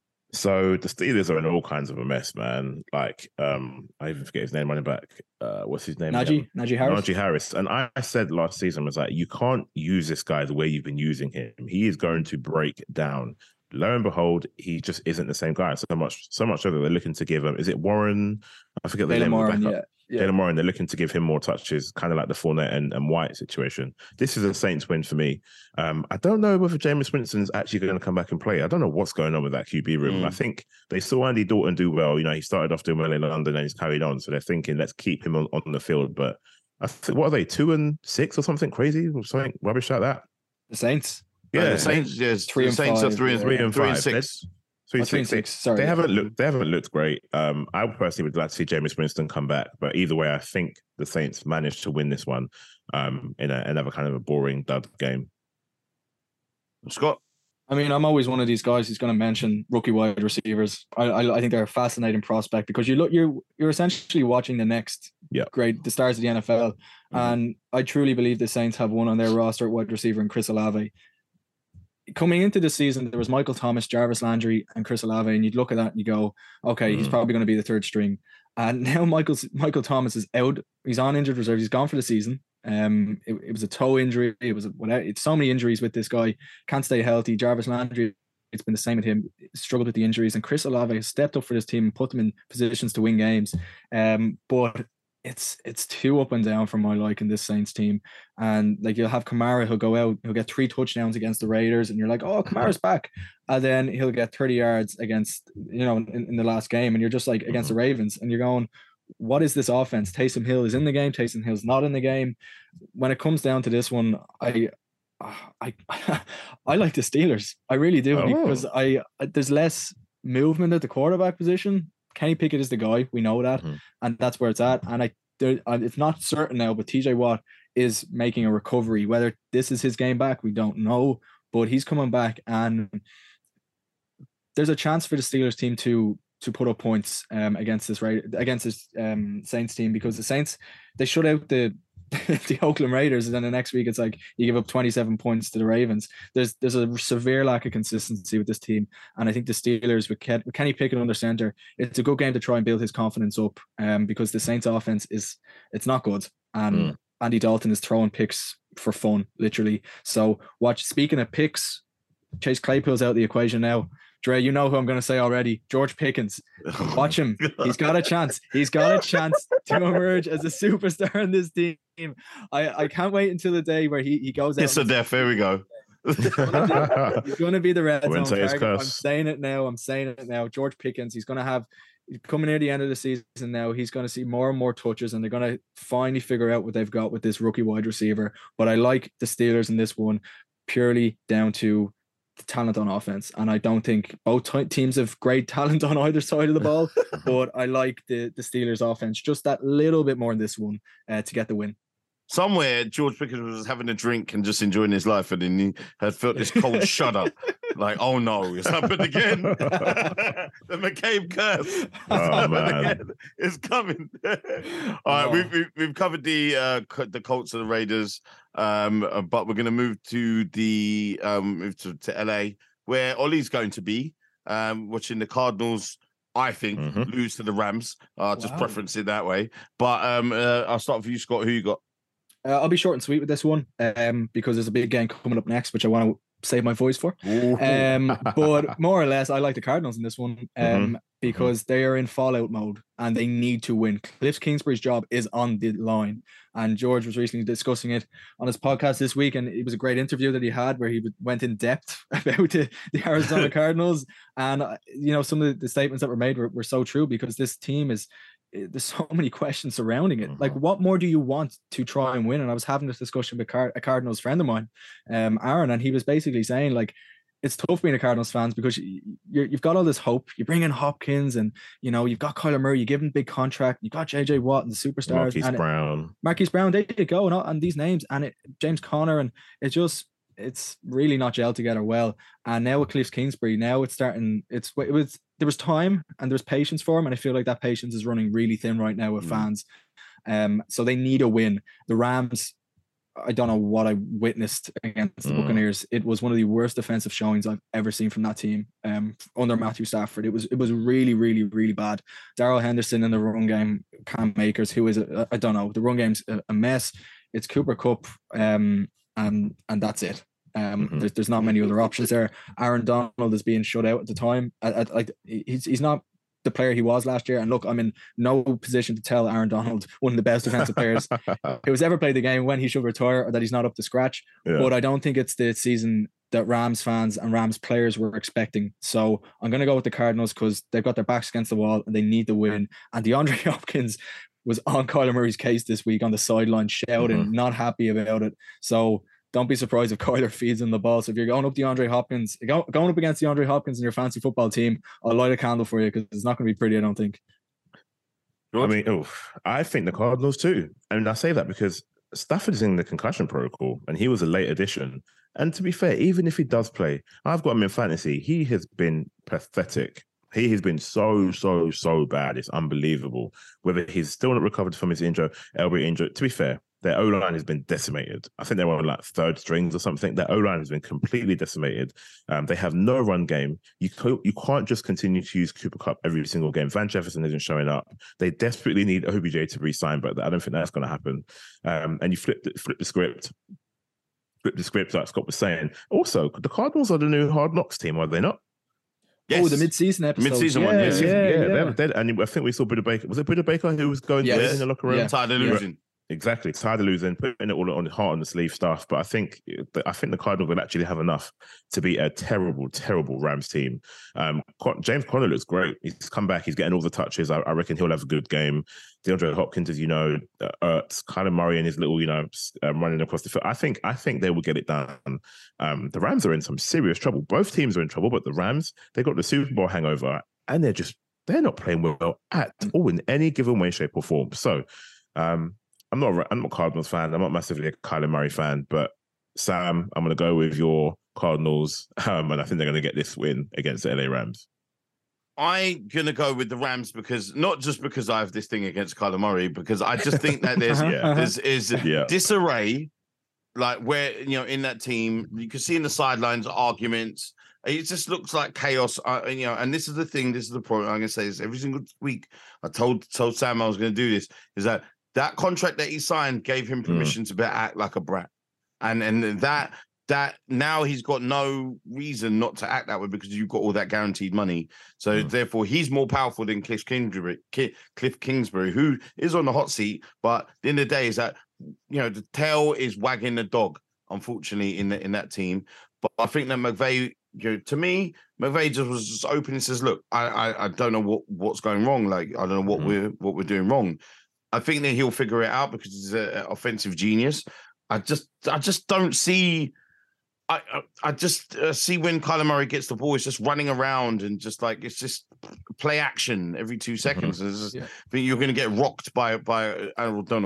So the Steelers are in all kinds of a mess, man. Like, um, I even forget his name running back. Uh, what's his name? Najee, Najee Harris. Najee Harris. And I, I said last season was like, you can't use this guy the way you've been using him. He is going to break down. Lo and behold, he just isn't the same guy. So much, so much so that they're looking to give him. Is it Warren? I forget the Jaylen name. Warren, of the yeah. Yeah. Jaylen Warren, they're looking to give him more touches, kind of like the Fournette and, and White situation. This is a Saints win for me. Um, I don't know whether Jameis Winston's actually going to come back and play. I don't know what's going on with that Q B room. Mm. I think they saw Andy Dalton do well. You know, he started off doing well in London and he's carried on. So they're thinking, let's keep him on, on the field. But I think, what are they, two and six or something crazy? Or something rubbish like that? The Saints? Yeah, uh, the Saints, yes. Three the and Saints five, are three and, yeah. three and three five. and six. Three, oh, six, three and six. Sorry, they haven't looked. They haven't looked great. Um, I personally would like to see Jameis Winston come back, but either way, I think the Saints managed to win this one um, in a, another kind of a boring dud game. Scott, I mean, I'm always one of these guys who's going to mention rookie wide receivers. I, I, I think they're a fascinating prospect because you look, you're you're essentially watching the next yeah. great, the stars of the N F L, mm-hmm. and I truly believe the Saints have one on their roster at wide receiver in Chris Olave. Coming into the season, there was Michael Thomas, Jarvis Landry, and Chris Olave, and you'd look at that and you go, okay, mm. he's probably going to be the third string. And now Michael Michael Thomas is out. He's on injured reserve. He's gone for the season. Um, it, it was a toe injury. It was a, whatever. It's so many injuries with this guy. Can't stay healthy. Jarvis Landry, it's been the same with him. Struggled with the injuries, and Chris Olave has stepped up for this team and put them in positions to win games. Um, but it's it's too up and down for my liking, this Saints team. And like, you'll have Kamara, he'll go out, he'll get three touchdowns against the Raiders, and you're like, oh, Kamara's back. And then he'll get thirty yards against, you know, in, in the last game, and you're just like, against the Ravens, and you're going, what is this offense? Taysom Hill is in the game, Taysom Hill's not in the game. When it comes down to this one, I I I like the Steelers. I really do, oh. because I there's less movement at the quarterback position. Kenny Pickett is the guy, we know that, mm-hmm. and that's where it's at. And I, there, it's not certain now, but T J Watt is making a recovery. Whether this is his game back, we don't know, but he's coming back, and there's a chance for the Steelers team to to put up points um, against this right against this um, Saints team, because the Saints, they shut out the the Oakland Raiders, and then the next week it's like you give up twenty-seven points to the Ravens. There's there's a severe lack of consistency with this team, and I think the Steelers with, Ken, with Kenny Pickett under center, it's a good game to try and build his confidence up, um, because the Saints offense is it's not good, and mm. Andy Dalton is throwing picks for fun, literally. So watch. Speaking of picks, Chase Claypool's out of the equation now. Dre, you know who I'm going to say already. George Pickens. Watch him. He's got a chance. He's got a chance to emerge as a superstar in this team. I, I can't wait until the day where he, he goes out. It's a death. Here we go. He's going to be the red zone target. I'm saying it now. I'm saying it now. George Pickens, he's going to have, coming near the end of the season now, he's going to see more and more touches, and they're going to finally figure out what they've got with this rookie wide receiver. But I like the Steelers in this one purely down to the talent on offense, and I don't think both t- teams have great talent on either side of the ball, but I like the the Steelers offense just that little bit more in this one uh, to get the win. somewhere George Pickens was having a drink and just enjoying his life, and then he had felt this cold shudder, like, oh no, it's happened again. The McCabe curse Oh, man. is coming. All right, Oh. we've, we've we've covered the uh, co- the Colts and the Raiders, um, uh, but we're going to move to the um, move to, to L A, where Ollie's going to be um, watching the Cardinals. I think Mhm. lose to the Rams. Uh, just Wow. preference it that way. But um, uh, I'll start with you, Scott. Who you got? Uh, I'll be short and sweet with this one, um, because there's a big game coming up next, which I want to save my voice for. Um, but more or less, I like the Cardinals in this one, um, Mhm. because they are in fallout mode and they need to win. Cliff Kingsbury's job is on the line, and George was recently discussing it on his podcast this week, and it was a great interview that he had where he went in depth about the, the Arizona Cardinals, and uh, you know, some of the statements that were made were, were so true, because this team is. There's so many questions surrounding it. Like, Mhm. what more do you want to try and win? And I was having this discussion with Car- a Cardinals friend of mine, um, Aaron, and he was basically saying, like, it's tough being a Cardinals fans because you, you're, you've got all this hope. You bring in Hopkins, and you know you've got Kyler Murray. You give him a big contract. You got J J Watt and the superstars. Marquise and it- Brown. Marquise Brown. There you go, and, all, and these names, and it, James Conner, and it just it's really not gelled together well. And now with Cliff Kingsbury, now it's starting. It's it was there was time and there was patience for him, and I feel like that patience is running really thin right now with Mm. fans. Um, so they need a win. The Rams, I don't know what I witnessed against the Mm. Buccaneers. It was one of the worst defensive showings I've ever seen from that team. Um, under Matthew Stafford, it was it was really, really, really bad. Darrell Henderson in the run game, Cam Akers, who is a, I don't know, the run game's a, a mess. It's Cooper Kupp, um, and and that's it. Um, Mhm. there's there's not many other options there. Aaron Donald is being shut out at the time. I, I, like he's he's not the player he was last year. And look, I'm in no position to tell Aaron Donald, one of the best defensive players who has ever played the game, when he should retire or that he's not up to scratch. Yeah. But I don't think it's the season that Rams fans and Rams players were expecting. So I'm going to go with the Cardinals because they've got their backs against the wall and they need to win. And DeAndre Hopkins was on Kyler Murray's case this week on the sideline, shouting, Mhm. not happy about it. So don't be surprised if Kyler feeds him the ball. So if you're going up DeAndre Hopkins, go, going up against DeAndre Hopkins in your fancy football team, I'll light a candle for you because it's not going to be pretty, I don't think. I mean, oh, I think the Cardinals too. And I say that because Stafford is in the concussion protocol and he was a late addition. And to be fair, even if he does play, I've got him in fantasy. He has been pathetic. He has been so, so, so bad. It's unbelievable. Whether he's still not recovered from his injury, elbow injury, to be fair, their O-line has been decimated. I think they were on like third strings or something. Their O-line has been completely decimated. Um, they have no run game. You, co- you can't just continue to use Cooper Kupp every single game. Van Jefferson isn't showing up. They desperately need O B J to re-sign, but I don't think that's going to happen. Um, and you flip the, flip the script. Flip the script, like Scott was saying. Also, the Cardinals are the new Hard Knocks team, are they not? Yes. Oh, the mid-season episode. Mid-season yeah, one, yeah. Yeah, yeah, yeah. They're, they're, and I think we saw Buda Baker. Was it Buda Baker who was going Yes. there in the locker room? Yeah. Tired of losing. Exactly, tired of losing, putting it all on heart on the sleeve stuff. But I think I think the Cardinals will actually have enough to beat a terrible, terrible Rams team. Um, James Conner looks great. He's come back. He's getting all the touches. I, I reckon he'll have a good game. DeAndre Hopkins, as you know, uh, Ertz, Kyler Murray and his little, you know, um, running across the field. I think I think they will get it done. Um, the Rams are in some serious trouble. Both teams are in trouble, but the Rams, they got the Super Bowl hangover, and they're just they're not playing well at all in any given way, shape, or form. So. Um, I'm not. I'm not a Cardinals fan. I'm not massively a Kyler Murray fan. But Sam, I'm going to go with your Cardinals, um, and I think they're going to get this win against the L A Rams. I'm gonna go with the Rams because not just because I have this thing against Kyler Murray, because I just think that there's Uh-huh, yeah, uh-huh. there's is Yeah. disarray, like where you know in that team you can see in the sidelines arguments. It just looks like chaos, uh, you know. And this is the thing. This is the problem. I'm gonna say this every single week. I told told Sam I was gonna do this. Is that that contract that he signed gave him permission mm. to be, act like a brat, and and that that now he's got no reason not to act that way because you've got all that guaranteed money. So mm. therefore, he's more powerful than Cliff Kingsbury, Cliff Kingsbury, who is on the hot seat. But at the end of the day, is that you know the tail is wagging the dog. Unfortunately, in the, in that team, but I think that McVay. You know, to me, McVay just was just open and says, "Look, I, I, I don't know what, what's going wrong. Like, I don't know what mm-hmm. we're what we're doing wrong. I think that he'll figure it out because he's an offensive genius. I just, I just don't see. I, I, I just uh, see when Kyler Murray gets the ball, it's just running around and just like it's just play action every two seconds. Mm-hmm. Just, yeah. I think you're going to get rocked by by Aaron Donald.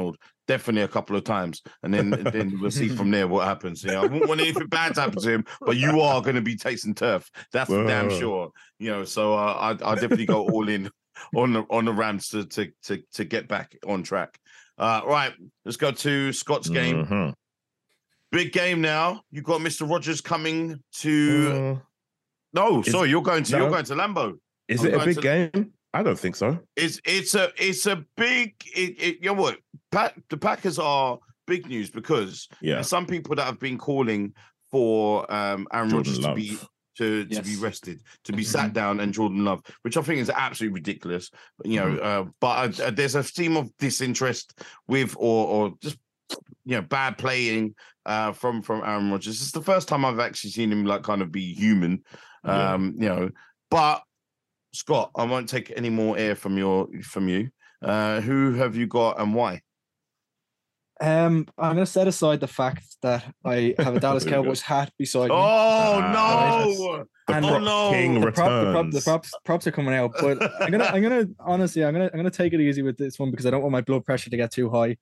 definitely a couple of times, and then then we'll see from there what happens. You know, I wouldn't want anything bad to happen to him, but you are going to be tasting turf. That's for damn Whoa. sure. You know, so uh, I I definitely go all in on the on the Rams to to to to get back on track. Uh, right, let's go to Scott's game. Mhm. Big game now. You got Mister Rogers coming to. Uh, No, Is- sorry, you're going to no. you're going to Lambeau. is I'm it a going big to- game? I don't think so. It's it's a it's a big. It, it, you know what? Pack, the Packers are big news because Yeah. there's some people that have been calling for um, Aaron Jordan Rodgers to Love. be to, to be Yes. rested, to be Mhm. sat down, and Jordan Love, which I think is absolutely ridiculous. You know, uh, but uh, there's a theme of disinterest with or or just you know bad playing uh, from from Aaron Rodgers. It's the first time I've actually seen him like kind of be human. Yeah. Um, you know, but Scott, I won't take any more air from your from you. Uh, who have you got and why? Um, I'm going to set aside the fact that I have a Dallas There we go. Cowboys hat beside me. Oh Ah, no! The And- Oh prop no! king The, prop, the, prop, the returns. props props are coming out, but I'm gonna I'm gonna honestly I'm gonna I'm gonna take it easy with this one because I don't want my blood pressure to get too high.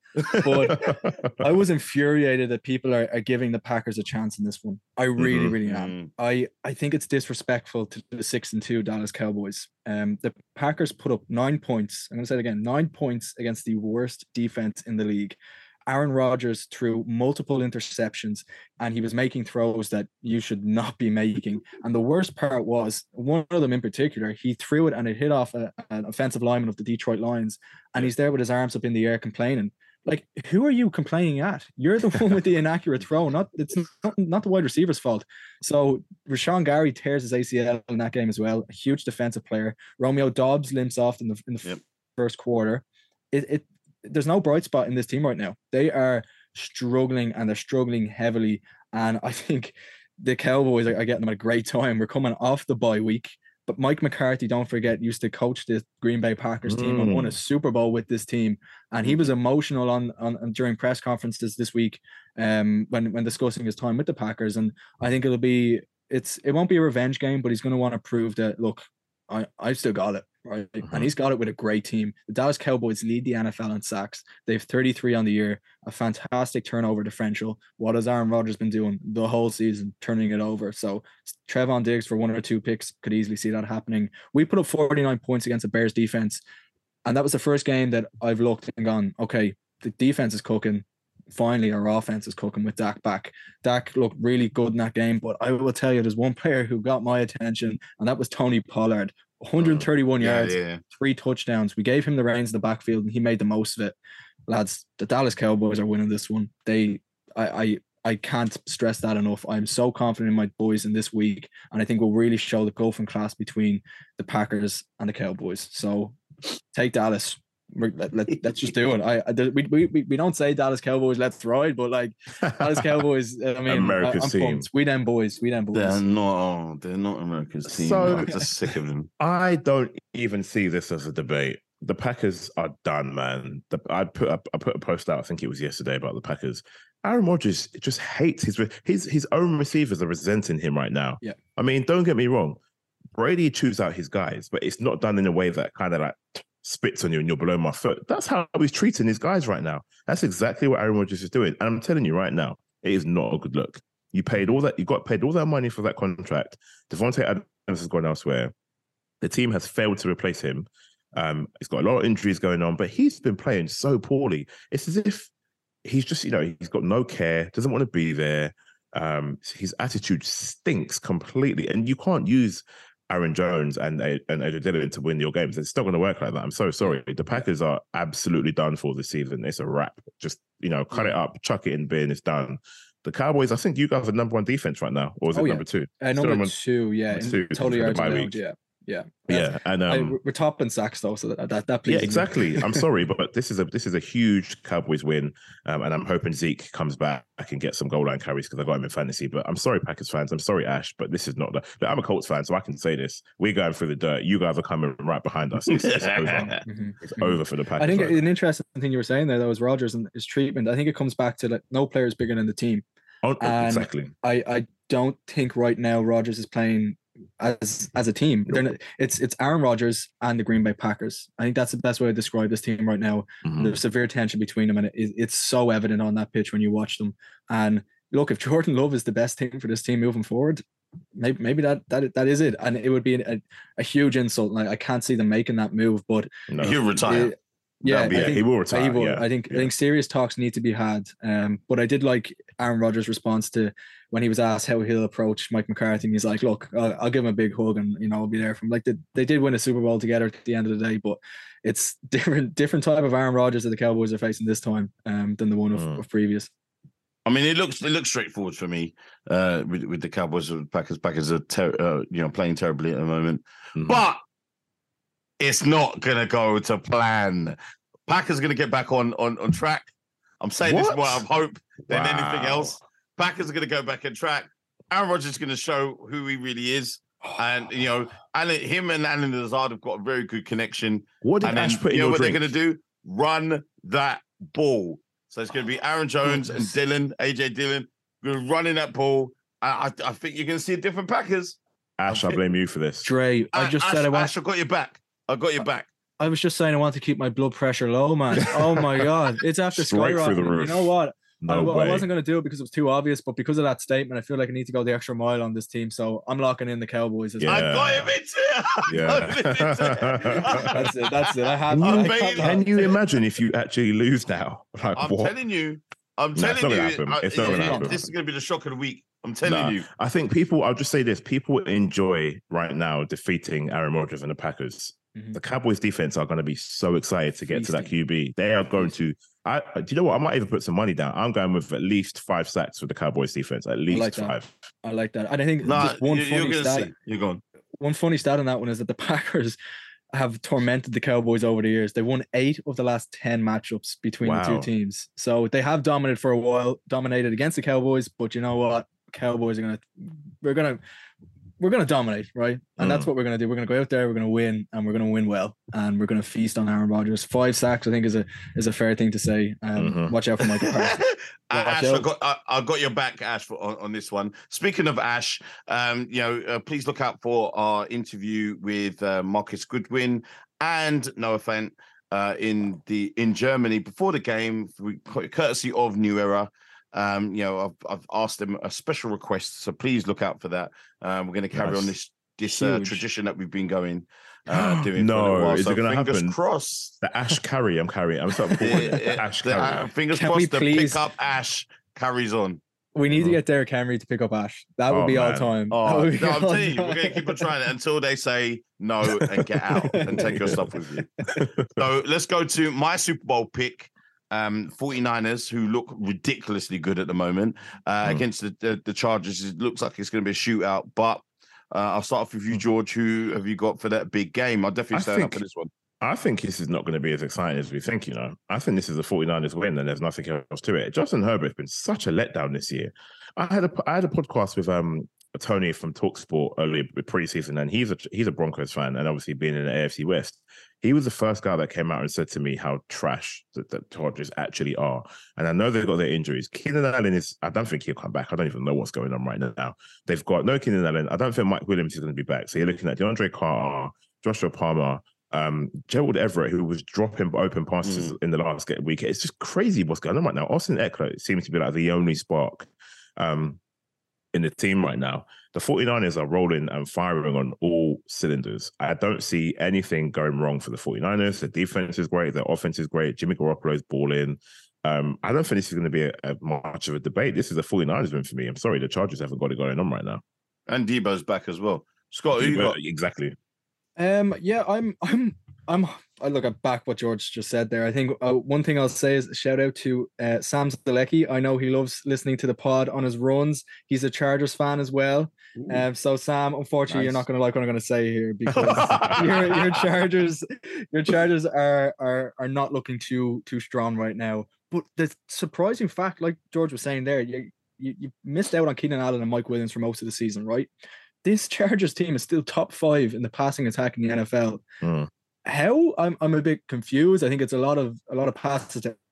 But I was infuriated that people are, are giving the Packers a chance in this one. I really, Mhm. really am. Mm. I, I think it's disrespectful to the six and two Dallas Cowboys. Um, the Packers put up nine points. I'm gonna say it again, nine points against the worst defense in the league. Aaron Rodgers threw multiple interceptions and he was making throws that you should not be making. And the worst part was one of them in particular, he threw it and it hit off a, an offensive lineman of the Detroit Lions. And he's there with his arms up in the air complaining. Like, who are you complaining at? You're the one with the inaccurate throw. Not it's not, not the wide receiver's fault. So Rashawn Gary tears his A C L in that game as well. A huge defensive player. Romeo Dobbs limps off in the in the Yep. first quarter. It, it there's no bright spot in this team right now. They are struggling and they're struggling heavily. And I think the Cowboys are, are getting them at a great time. We're coming off the bye week. But Mike McCarthy, don't forget, used to coach the Green Bay Packers team and won a Mm. Super Bowl with this team. And he was emotional on, on, on during press conferences this week um, when when discussing his time with the Packers. And I think it'll be it's it won't be a revenge game, but he's going to want to prove that look, I I've still got it, right? Mhm. And he's got it with a great team. The Dallas Cowboys lead the N F L in sacks. They have thirty-three on the year, a fantastic turnover differential. What has Aaron Rodgers been doing the whole season, turning it over? So Trevon Diggs for one or two picks, could easily see that happening. We put up forty-nine points against the Bears defense. And that was the first game that I've looked and gone, okay, the defense is cooking. Finally, our offense is cooking with Dak back. Dak looked really good in that game, but I will tell you, there's one player who got my attention, and that was Tony Pollard. one hundred thirty-one Yeah, yards, yeah. three touchdowns. We gave him the reins in the backfield, and he made the most of it. Lads, the Dallas Cowboys are winning this one. They, I, I, I can't stress that enough. I'm so confident in my boys in this week, and I think we'll really show the golfing class between the Packers and the Cowboys. So take Dallas. We're, let, let, let's just do it. I, I we, we we don't say Dallas Cowboys, let's ride, but like Dallas Cowboys, I mean, America's I, I'm team. pumped. We them boys, we them boys. They're not. They're not America's team. So- I'm just sick of them. I don't even see this as a debate. The Packers are done, man. The, I put up, I put a post out. I think it was yesterday about the Packers. Aaron Rodgers just hates his his his own receivers are resenting him right now. Yeah. I mean, don't get me wrong. Brady chews out his guys, but it's not done in a way that kind of like spits on you and you're below my foot. That's how he's treating his guys right now. That's exactly what Aaron Rodgers is doing. And I'm telling you right now, it is not a good look. You paid all that, you got paid all that money for that contract. Devontae Adams has gone elsewhere. The team has failed to replace him. Um, he's got a lot of injuries going on, but he's been playing so poorly. It's as if he's just, you know, he's got no care, doesn't want to be there. Um, his attitude stinks completely. And you can't use Aaron Jones and and Adrian Dillon to win your games. It's not going to work like that. I'm so sorry. The Packers are absolutely done for this season. It's a wrap. Just, you know, cut it up, chuck it in bin. It's done. The Cowboys, I think you guys are number one defense right now, or is it Oh, yeah. number two? Uh, Still number number- two, yeah, number in two total for the yards bye allowed, week. yeah, yeah, Yeah, and I, um, we're top in sacks though, so that that, that yeah, pleases me. exactly. I'm sorry, but this is a this is a huge Cowboys win, um, and I'm hoping Zeke comes back and get some goal line carries because I got him in fantasy. But I'm sorry, Packers fans. I'm sorry, Ash, but this is not the. Look, I'm a Colts fan, so I can say this. We're going through the dirt. You guys are coming right behind us. It's, it's over. Mhm. It's over for the Packers. I think right an interesting thing you were saying there, though, was Rodgers and his treatment. I think it comes back to like no player is bigger than the team. now. Oh, and- exactly. I, I don't think right now Rodgers is playing as as a team. They're not, it's it's Aaron Rodgers and the Green Bay Packers. I think that's the best way to describe this team right now. Mhm. There's severe tension between them, and it, it's so evident on that pitch when you watch them. And look, if Jordan Love is the best thing for this team moving forward, maybe maybe that that that is it. And it would be a, a huge insult. Like I can't see them making that move, but No. He'll retire. it- yeah, That'd be I it. think, He will retire, he will. yeah. I think I Yeah. think serious talks need to be had. Um, but I did like Aaron Rodgers' response to when he was asked how he'll approach Mike McCarthy. And he's like, "Look, I'll, I'll give him a big hug, and you know, I'll be there for him." Like they, they did win a Super Bowl together at the end of the day, but it's different different type of Aaron Rodgers that the Cowboys are facing this time um, than the one of, Mm. of previous. I mean, it looks it looks straightforward for me uh, with, with the Cowboys. Packers Packers are ter- uh, you know playing terribly at the moment, Mhm. but it's not gonna go to plan. Packers gonna get back on on on track. I'm saying this What? more of hope than anything Wow. else. Packers are gonna go back on track. Aaron Rodgers is gonna show who he really is, and you know, Alan, him and Alan Lazard have got a very good connection. What did And Ash then, put in you know your what drink? they're gonna do? Run that ball. So it's gonna be Aaron Jones and Dylan, A J Dillon, going running that ball. I, I I think you're gonna see a different Packers. Ash, I blame you for this. Dre, I just Ash, said I want. Ash, I got your back. I got your back. I was just saying I want to keep my blood pressure low, man. Oh my god, it's after Straight through the skyrocketing. roof. You know what? No I, I way. wasn't going to do it because it was too obvious, but because of that statement, I feel like I need to go the extra mile on this team. So I'm locking in the Cowboys. As Yeah. I got him into it. I Yeah. got him into it. That's it. That's it. I have. Can I you, I'm have baiting- that. can you imagine if you actually lose now? Like I'm what? telling you. I'm Nah, it's telling not you. gonna happen. I- It's not gonna it- happen. This is going to be the shock of the week. I'm telling Nah. you. I think people. I'll just say this: people enjoy right now defeating Aaron Rodgers and the Packers. Mhm. The Cowboys defense are going to be so excited to get to that Feasting. Q B. They are going to. I do you know what? I might even put some money down. I'm going with at least five sacks for the Cowboys defense. At least like that. five. I like that. And I think Nah, just one you, you're funny going to stat. see. You're gone. One funny stat on that one is that the Packers have tormented the Cowboys over the years. They won eight of the last ten matchups between the Wow. two teams. So they have dominated for a while, dominated against the Cowboys. But you know what? Cowboys are gonna, we're gonna, we're gonna dominate, right? And that's Mm. what we're gonna do. We're gonna go out there, we're gonna win, and we're gonna win well, and we're gonna feast on Aaron Rodgers. Five sacks, I think, is a is a fair thing to say. Um, Mhm. Watch out for Michael Parsons. Ash, out. I got I, I got your back, Ash, for, on, on this one. Speaking of Ash, um, you know, uh, please look out for our interview with uh, Marcus Goodwin and Noah Fant uh, in the in Germany before the game, we- courtesy of New Era. Um, you know, I've I've asked them a special request, so please look out for that. Um, we're going to carry Nice. on this this uh, Huge. tradition that we've been going uh, doing. No, for a little while. is it So gonna fingers happen? crossed. The Ash carry. I'm carrying. I'm sorry. Yeah, Ash the, uh, carry. fingers Can we crossed. The please- pick up Ash carries on. We need to Mhm. get Derrick Henry to pick up Ash. That would Oh, be all man. time. That Oh, would be no, I'm all telling you, we're going to time. keep on trying it until they say no and get out and take your stuff with you. So let's go to my Super Bowl pick. Um, 49ers, who look ridiculously good at the moment uh, Mm. against the, the the Chargers. It looks like it's going to be a shootout. But uh, I'll start off with you, George. Who have you got for that big game? I'll definitely I stand up think- for this one. I think this is not going to be as exciting as we think, you know. I think this is a 49ers win and there's nothing else to it. Justin Herbert has been such a letdown this year. I had a I had a podcast with um Tony from TalkSport earlier preseason, and he's a he's a Broncos fan, and obviously being in the A F C West, he was the first guy that came out and said to me how trash the, the Chargers actually are. And I know they've got their injuries. Keenan Allen is, I don't think he'll come back. I don't even know what's going on right now. They've got no Keenan Allen. I don't think Mike Williams is going to be back. So you're looking at DeAndre Carter, Joshua Palmer, um, Gerald Everett, who was dropping open passes in the last get week. It's just crazy what's going on right now. Austin Eckler seems to be like the only spark um, in the team right now. The 49ers are rolling and firing on all cylinders. I don't see anything going wrong for the 49ers. The defense is great. The offense is great. Jimmy Garoppolo is balling. Um, I don't think this is going to be a, a much of a debate. This is a 49ers win for me. I'm sorry, the Chargers haven't got it going on right now. And Debo's back as well. Scott, who you got? Exactly. Um, yeah, I'm, I'm, I'm. I look at back what George just said there. I think uh, one thing I'll say is shout out to uh, Sam Zalecki. I know he loves listening to the pod on his runs. He's a Chargers fan as well. Um, so Sam, unfortunately, you're Nice. not going to like what I'm going to say here because your your Chargers, your Chargers are are are not looking too too strong right now. But the surprising fact, like George was saying there, you you, you missed out on Keenan Allen and Mike Williams for most of the season, right? This Chargers team is still top five in the passing attack in the N F L. Mm. How I'm I'm a bit confused. I think it's a lot of a lot of passes to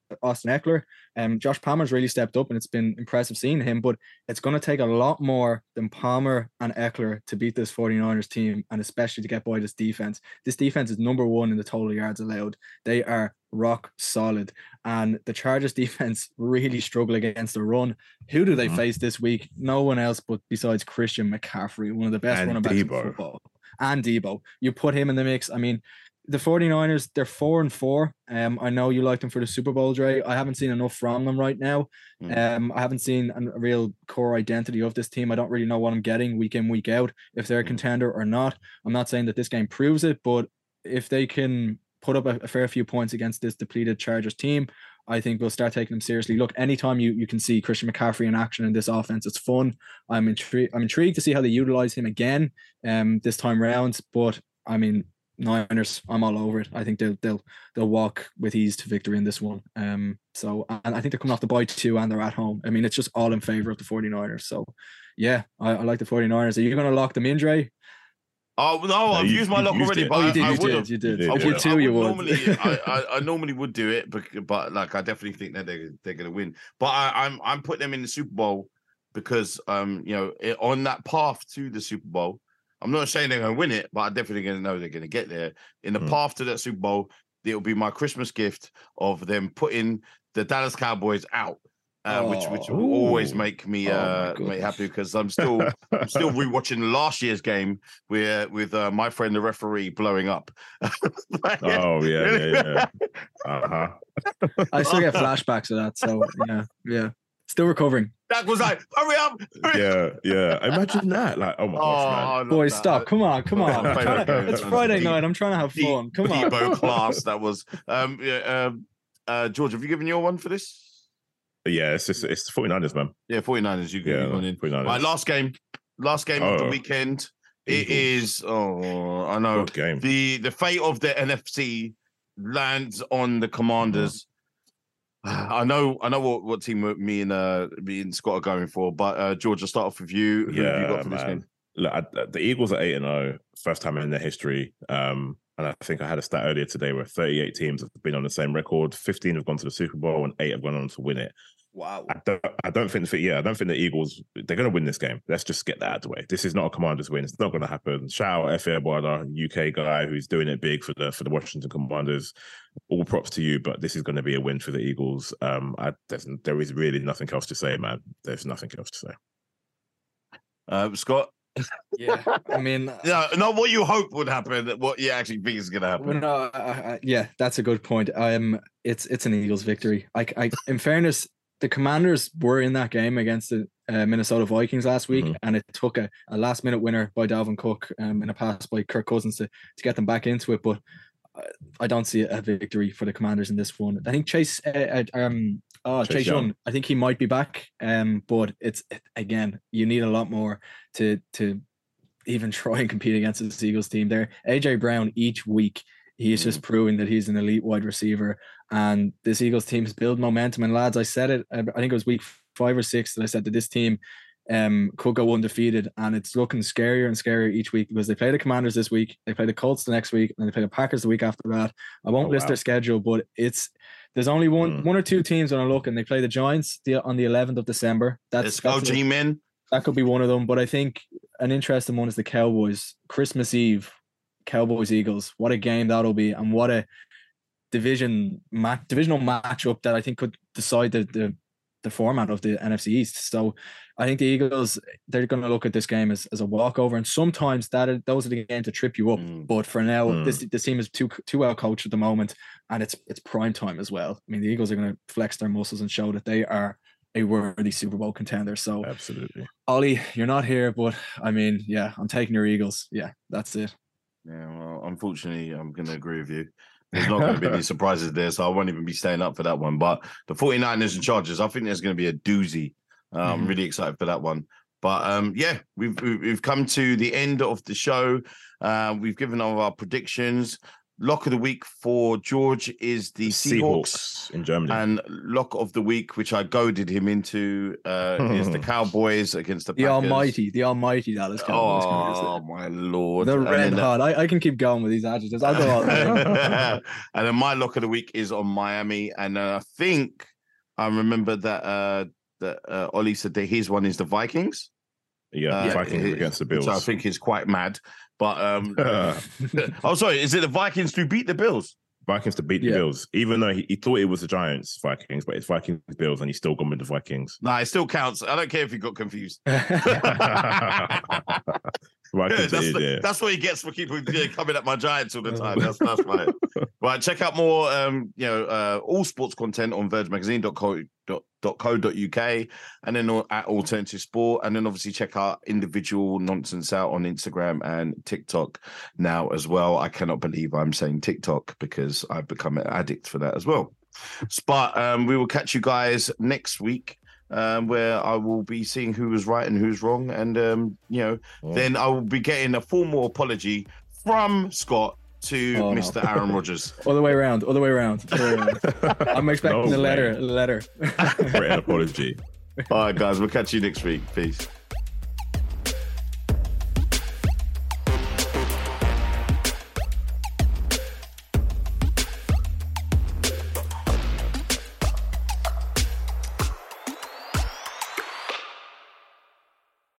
Austin Eckler. Um, Josh Palmer's really stepped up, and it's been impressive seeing him. But it's going to take a lot more than Palmer and Eckler to beat this 49ers team, and especially to get by this defense. This defense is number one in the total yards allowed. They are rock solid, and the Chargers defense really struggle against the run. Who do they mm-hmm. face this week? No one else but besides Christian McCaffrey, one of the best and running backs Debo. in football. And Debo. You put him in the mix. I mean, the 49ers, they're four and four. Um, I know you liked them for the Super Bowl, Dre. I haven't seen enough from them right now. Mm. Um, I haven't seen a real core identity of this team. I don't really know what I'm getting week in, week out, if they're a contender or not. I'm not saying that this game proves it, but if they can put up a, a fair few points against this depleted Chargers team, I think we'll start taking them seriously. Look, anytime you, you can see Christian McCaffrey in action in this offense, it's fun. I'm intrigued. I'm intrigued to see how they utilize him again um, this time round. But I mean, Niners, I'm all over it. I think they'll they'll they'll walk with ease to victory in this one. Um, so and I think they're coming off the bye too, and they're at home. I mean, it's just all in favor of the 49ers. So yeah, I, I like the 49ers. Are you going to lock them in, Dre? Oh no, no I've you, used my lock already. It. But oh, you did, I, you, I did you did, you did. You too, you would. Normally, I, I, I normally would do it, but, but like I definitely think that they they're going to win. But I, I'm I'm putting them in the Super Bowl because um you know it, on that path to the Super Bowl. I'm not saying they're going to win it, but I'm definitely going to know they're going to get there. In the mm. path to that Super Bowl, it'll be my Christmas gift of them putting the Dallas Cowboys out, uh, oh, which which will always make me uh, oh make happy because I'm still I'm still rewatching last year's game where with uh, my friend the referee blowing up. Oh yeah, yeah, yeah. Uh huh. I still get flashbacks of that. So yeah, yeah. Still recovering. That was like, hurry up! Hurry yeah, up. yeah. Imagine that. Like, oh my gosh, man. Boys, stop. Come on, come on. To, it's Friday deep, night. I'm trying to have deep, fun. Come on. Debo class. That was. Um, yeah, um, uh, George, have you given your one for this? Yeah, it's just it's 49ers, man. Yeah, 49ers. You yeah, gone in. 49ers. Right, last game. Last game oh. of the weekend. It is. Oh, I know. Good game. The the fate of the N F C lands on the Commanders. Mm-hmm. I know, I know what, what team me and uh, me and Scott are going for, but uh, George, I'll start off with you. Who yeah, have you got for man. this game? Look, I, the Eagles are eight and zero, first time in their history. Um, and I think I had a stat earlier today where thirty-eight teams have been on the same record. fifteen have gone to the Super Bowl, and eight have gone on to win it. Wow. I don't, I don't think, yeah, I don't think the Eagles, they're going to win this game. Let's just get that out of the way. This is not a Commanders win. It's not going to happen. Shout out F A Boada, U K guy who's doing it big for the for the Washington Commanders. All props to you, but this is going to be a win for the Eagles. Um, I, there is really nothing else to say, man. There's nothing else to say. Uh, Scott? Yeah, I mean, no, not what you hope would happen. What you actually think is going to happen. Well, no, I, I, yeah, that's a good point. Um, it's it's an Eagles victory. I, I, in fairness, the Commanders were in that game against the uh, Minnesota Vikings last week, mm-hmm. and it took a, a last minute winner by Dalvin Cook um, in a pass by Kirk Cousins to, to get them back into it. But I don't see a victory for the Commanders in this one. I think Chase, uh, um, oh, Chase, Chase Young, Young, I think he might be back. Um, but it's again, you need a lot more to to even try and compete against this Eagles team. There, A J Brown each week, he's mm-hmm. just proving that he's an elite wide receiver. And this Eagles team has built momentum. And lads, I said it, I think it was week five or six that I said that this team um, could go undefeated. And it's looking scarier and scarier each week because they play the Commanders this week, they play the Colts the next week, and they play the Packers the week after that. I won't oh, list wow. their schedule, but it's there's only one mm. one or two teams when I look, and they play the Giants the, on the eleventh of December. That's O G men. That could be one of them. But I think an interesting one is the Cowboys. Christmas Eve, Cowboys Eagles. What a game that'll be, and what a division match, divisional matchup that I think could decide the, the the format of the N F C East. So I think the Eagles, they're going to look at this game as, as a walkover, and sometimes that are, those are the games to trip you up. Mm. But for now, mm. this this team is too too well coached at the moment, and it's it's prime time as well. I mean, the Eagles are going to flex their muscles and show that they are a worthy Super Bowl contender. So absolutely, Ollie, you're not here, but I mean, yeah, I'm taking your Eagles. Yeah, that's it. Yeah, well, unfortunately, I'm going to agree with you. There's not going to be any surprises there, so I won't even be staying up for that one. But the 49ers and Chargers, I think there's going to be a doozy. Uh, mm-hmm. I'm really excited for that one. But um, yeah, we've we've come to the end of the show. Uh, we've given all our predictions. lock of the week for George is the, the Seahawks. Seahawks in Germany. And lock of the week, which I goaded him into, uh, is the Cowboys against the The Packers. almighty, the almighty Dallas Cowboys. Oh, my Lord. The And red then, uh, hot. I, I can keep going with these adjectives. I'll go all day. and then my lock of the week is on Miami. And uh, I think I remember that uh, that uh, Ollie said that his one is the Vikings. Yeah, Uh, Vikings it- against the Bills. Which I think is quite mad. But um, oh, sorry, is it the Vikings to beat the Bills? Vikings to beat the Yeah. Bills, even though he, he thought it was the Giants Vikings, but it's Vikings Bills, and he's still gone with the Vikings. Nah, it still counts. I don't care if you got confused. Yeah, Vikings, that's, it is, the- yeah. that's what he gets for keeping yeah, coming at my Giants all the time. That's that's right. Right, check out more um, you know, uh, all sports content on verge magazine dot co dot uk and then on- at Alternative Sport, and then obviously check out individual nonsense out on Instagram and TikTok now as well. I cannot believe I'm saying TikTok because I've become an addict for that as well. But um, we will catch you guys next week. Um, where I will be seeing who was right and who's wrong, and um, you know, Oh. then I will be getting a formal apology from Scott to Oh, no. Mister Aaron Rodgers. Other way around. Other way around. Other way around. I'm expecting No a letter. way. A letter. Written apology. All right, guys, we'll catch you next week. Peace.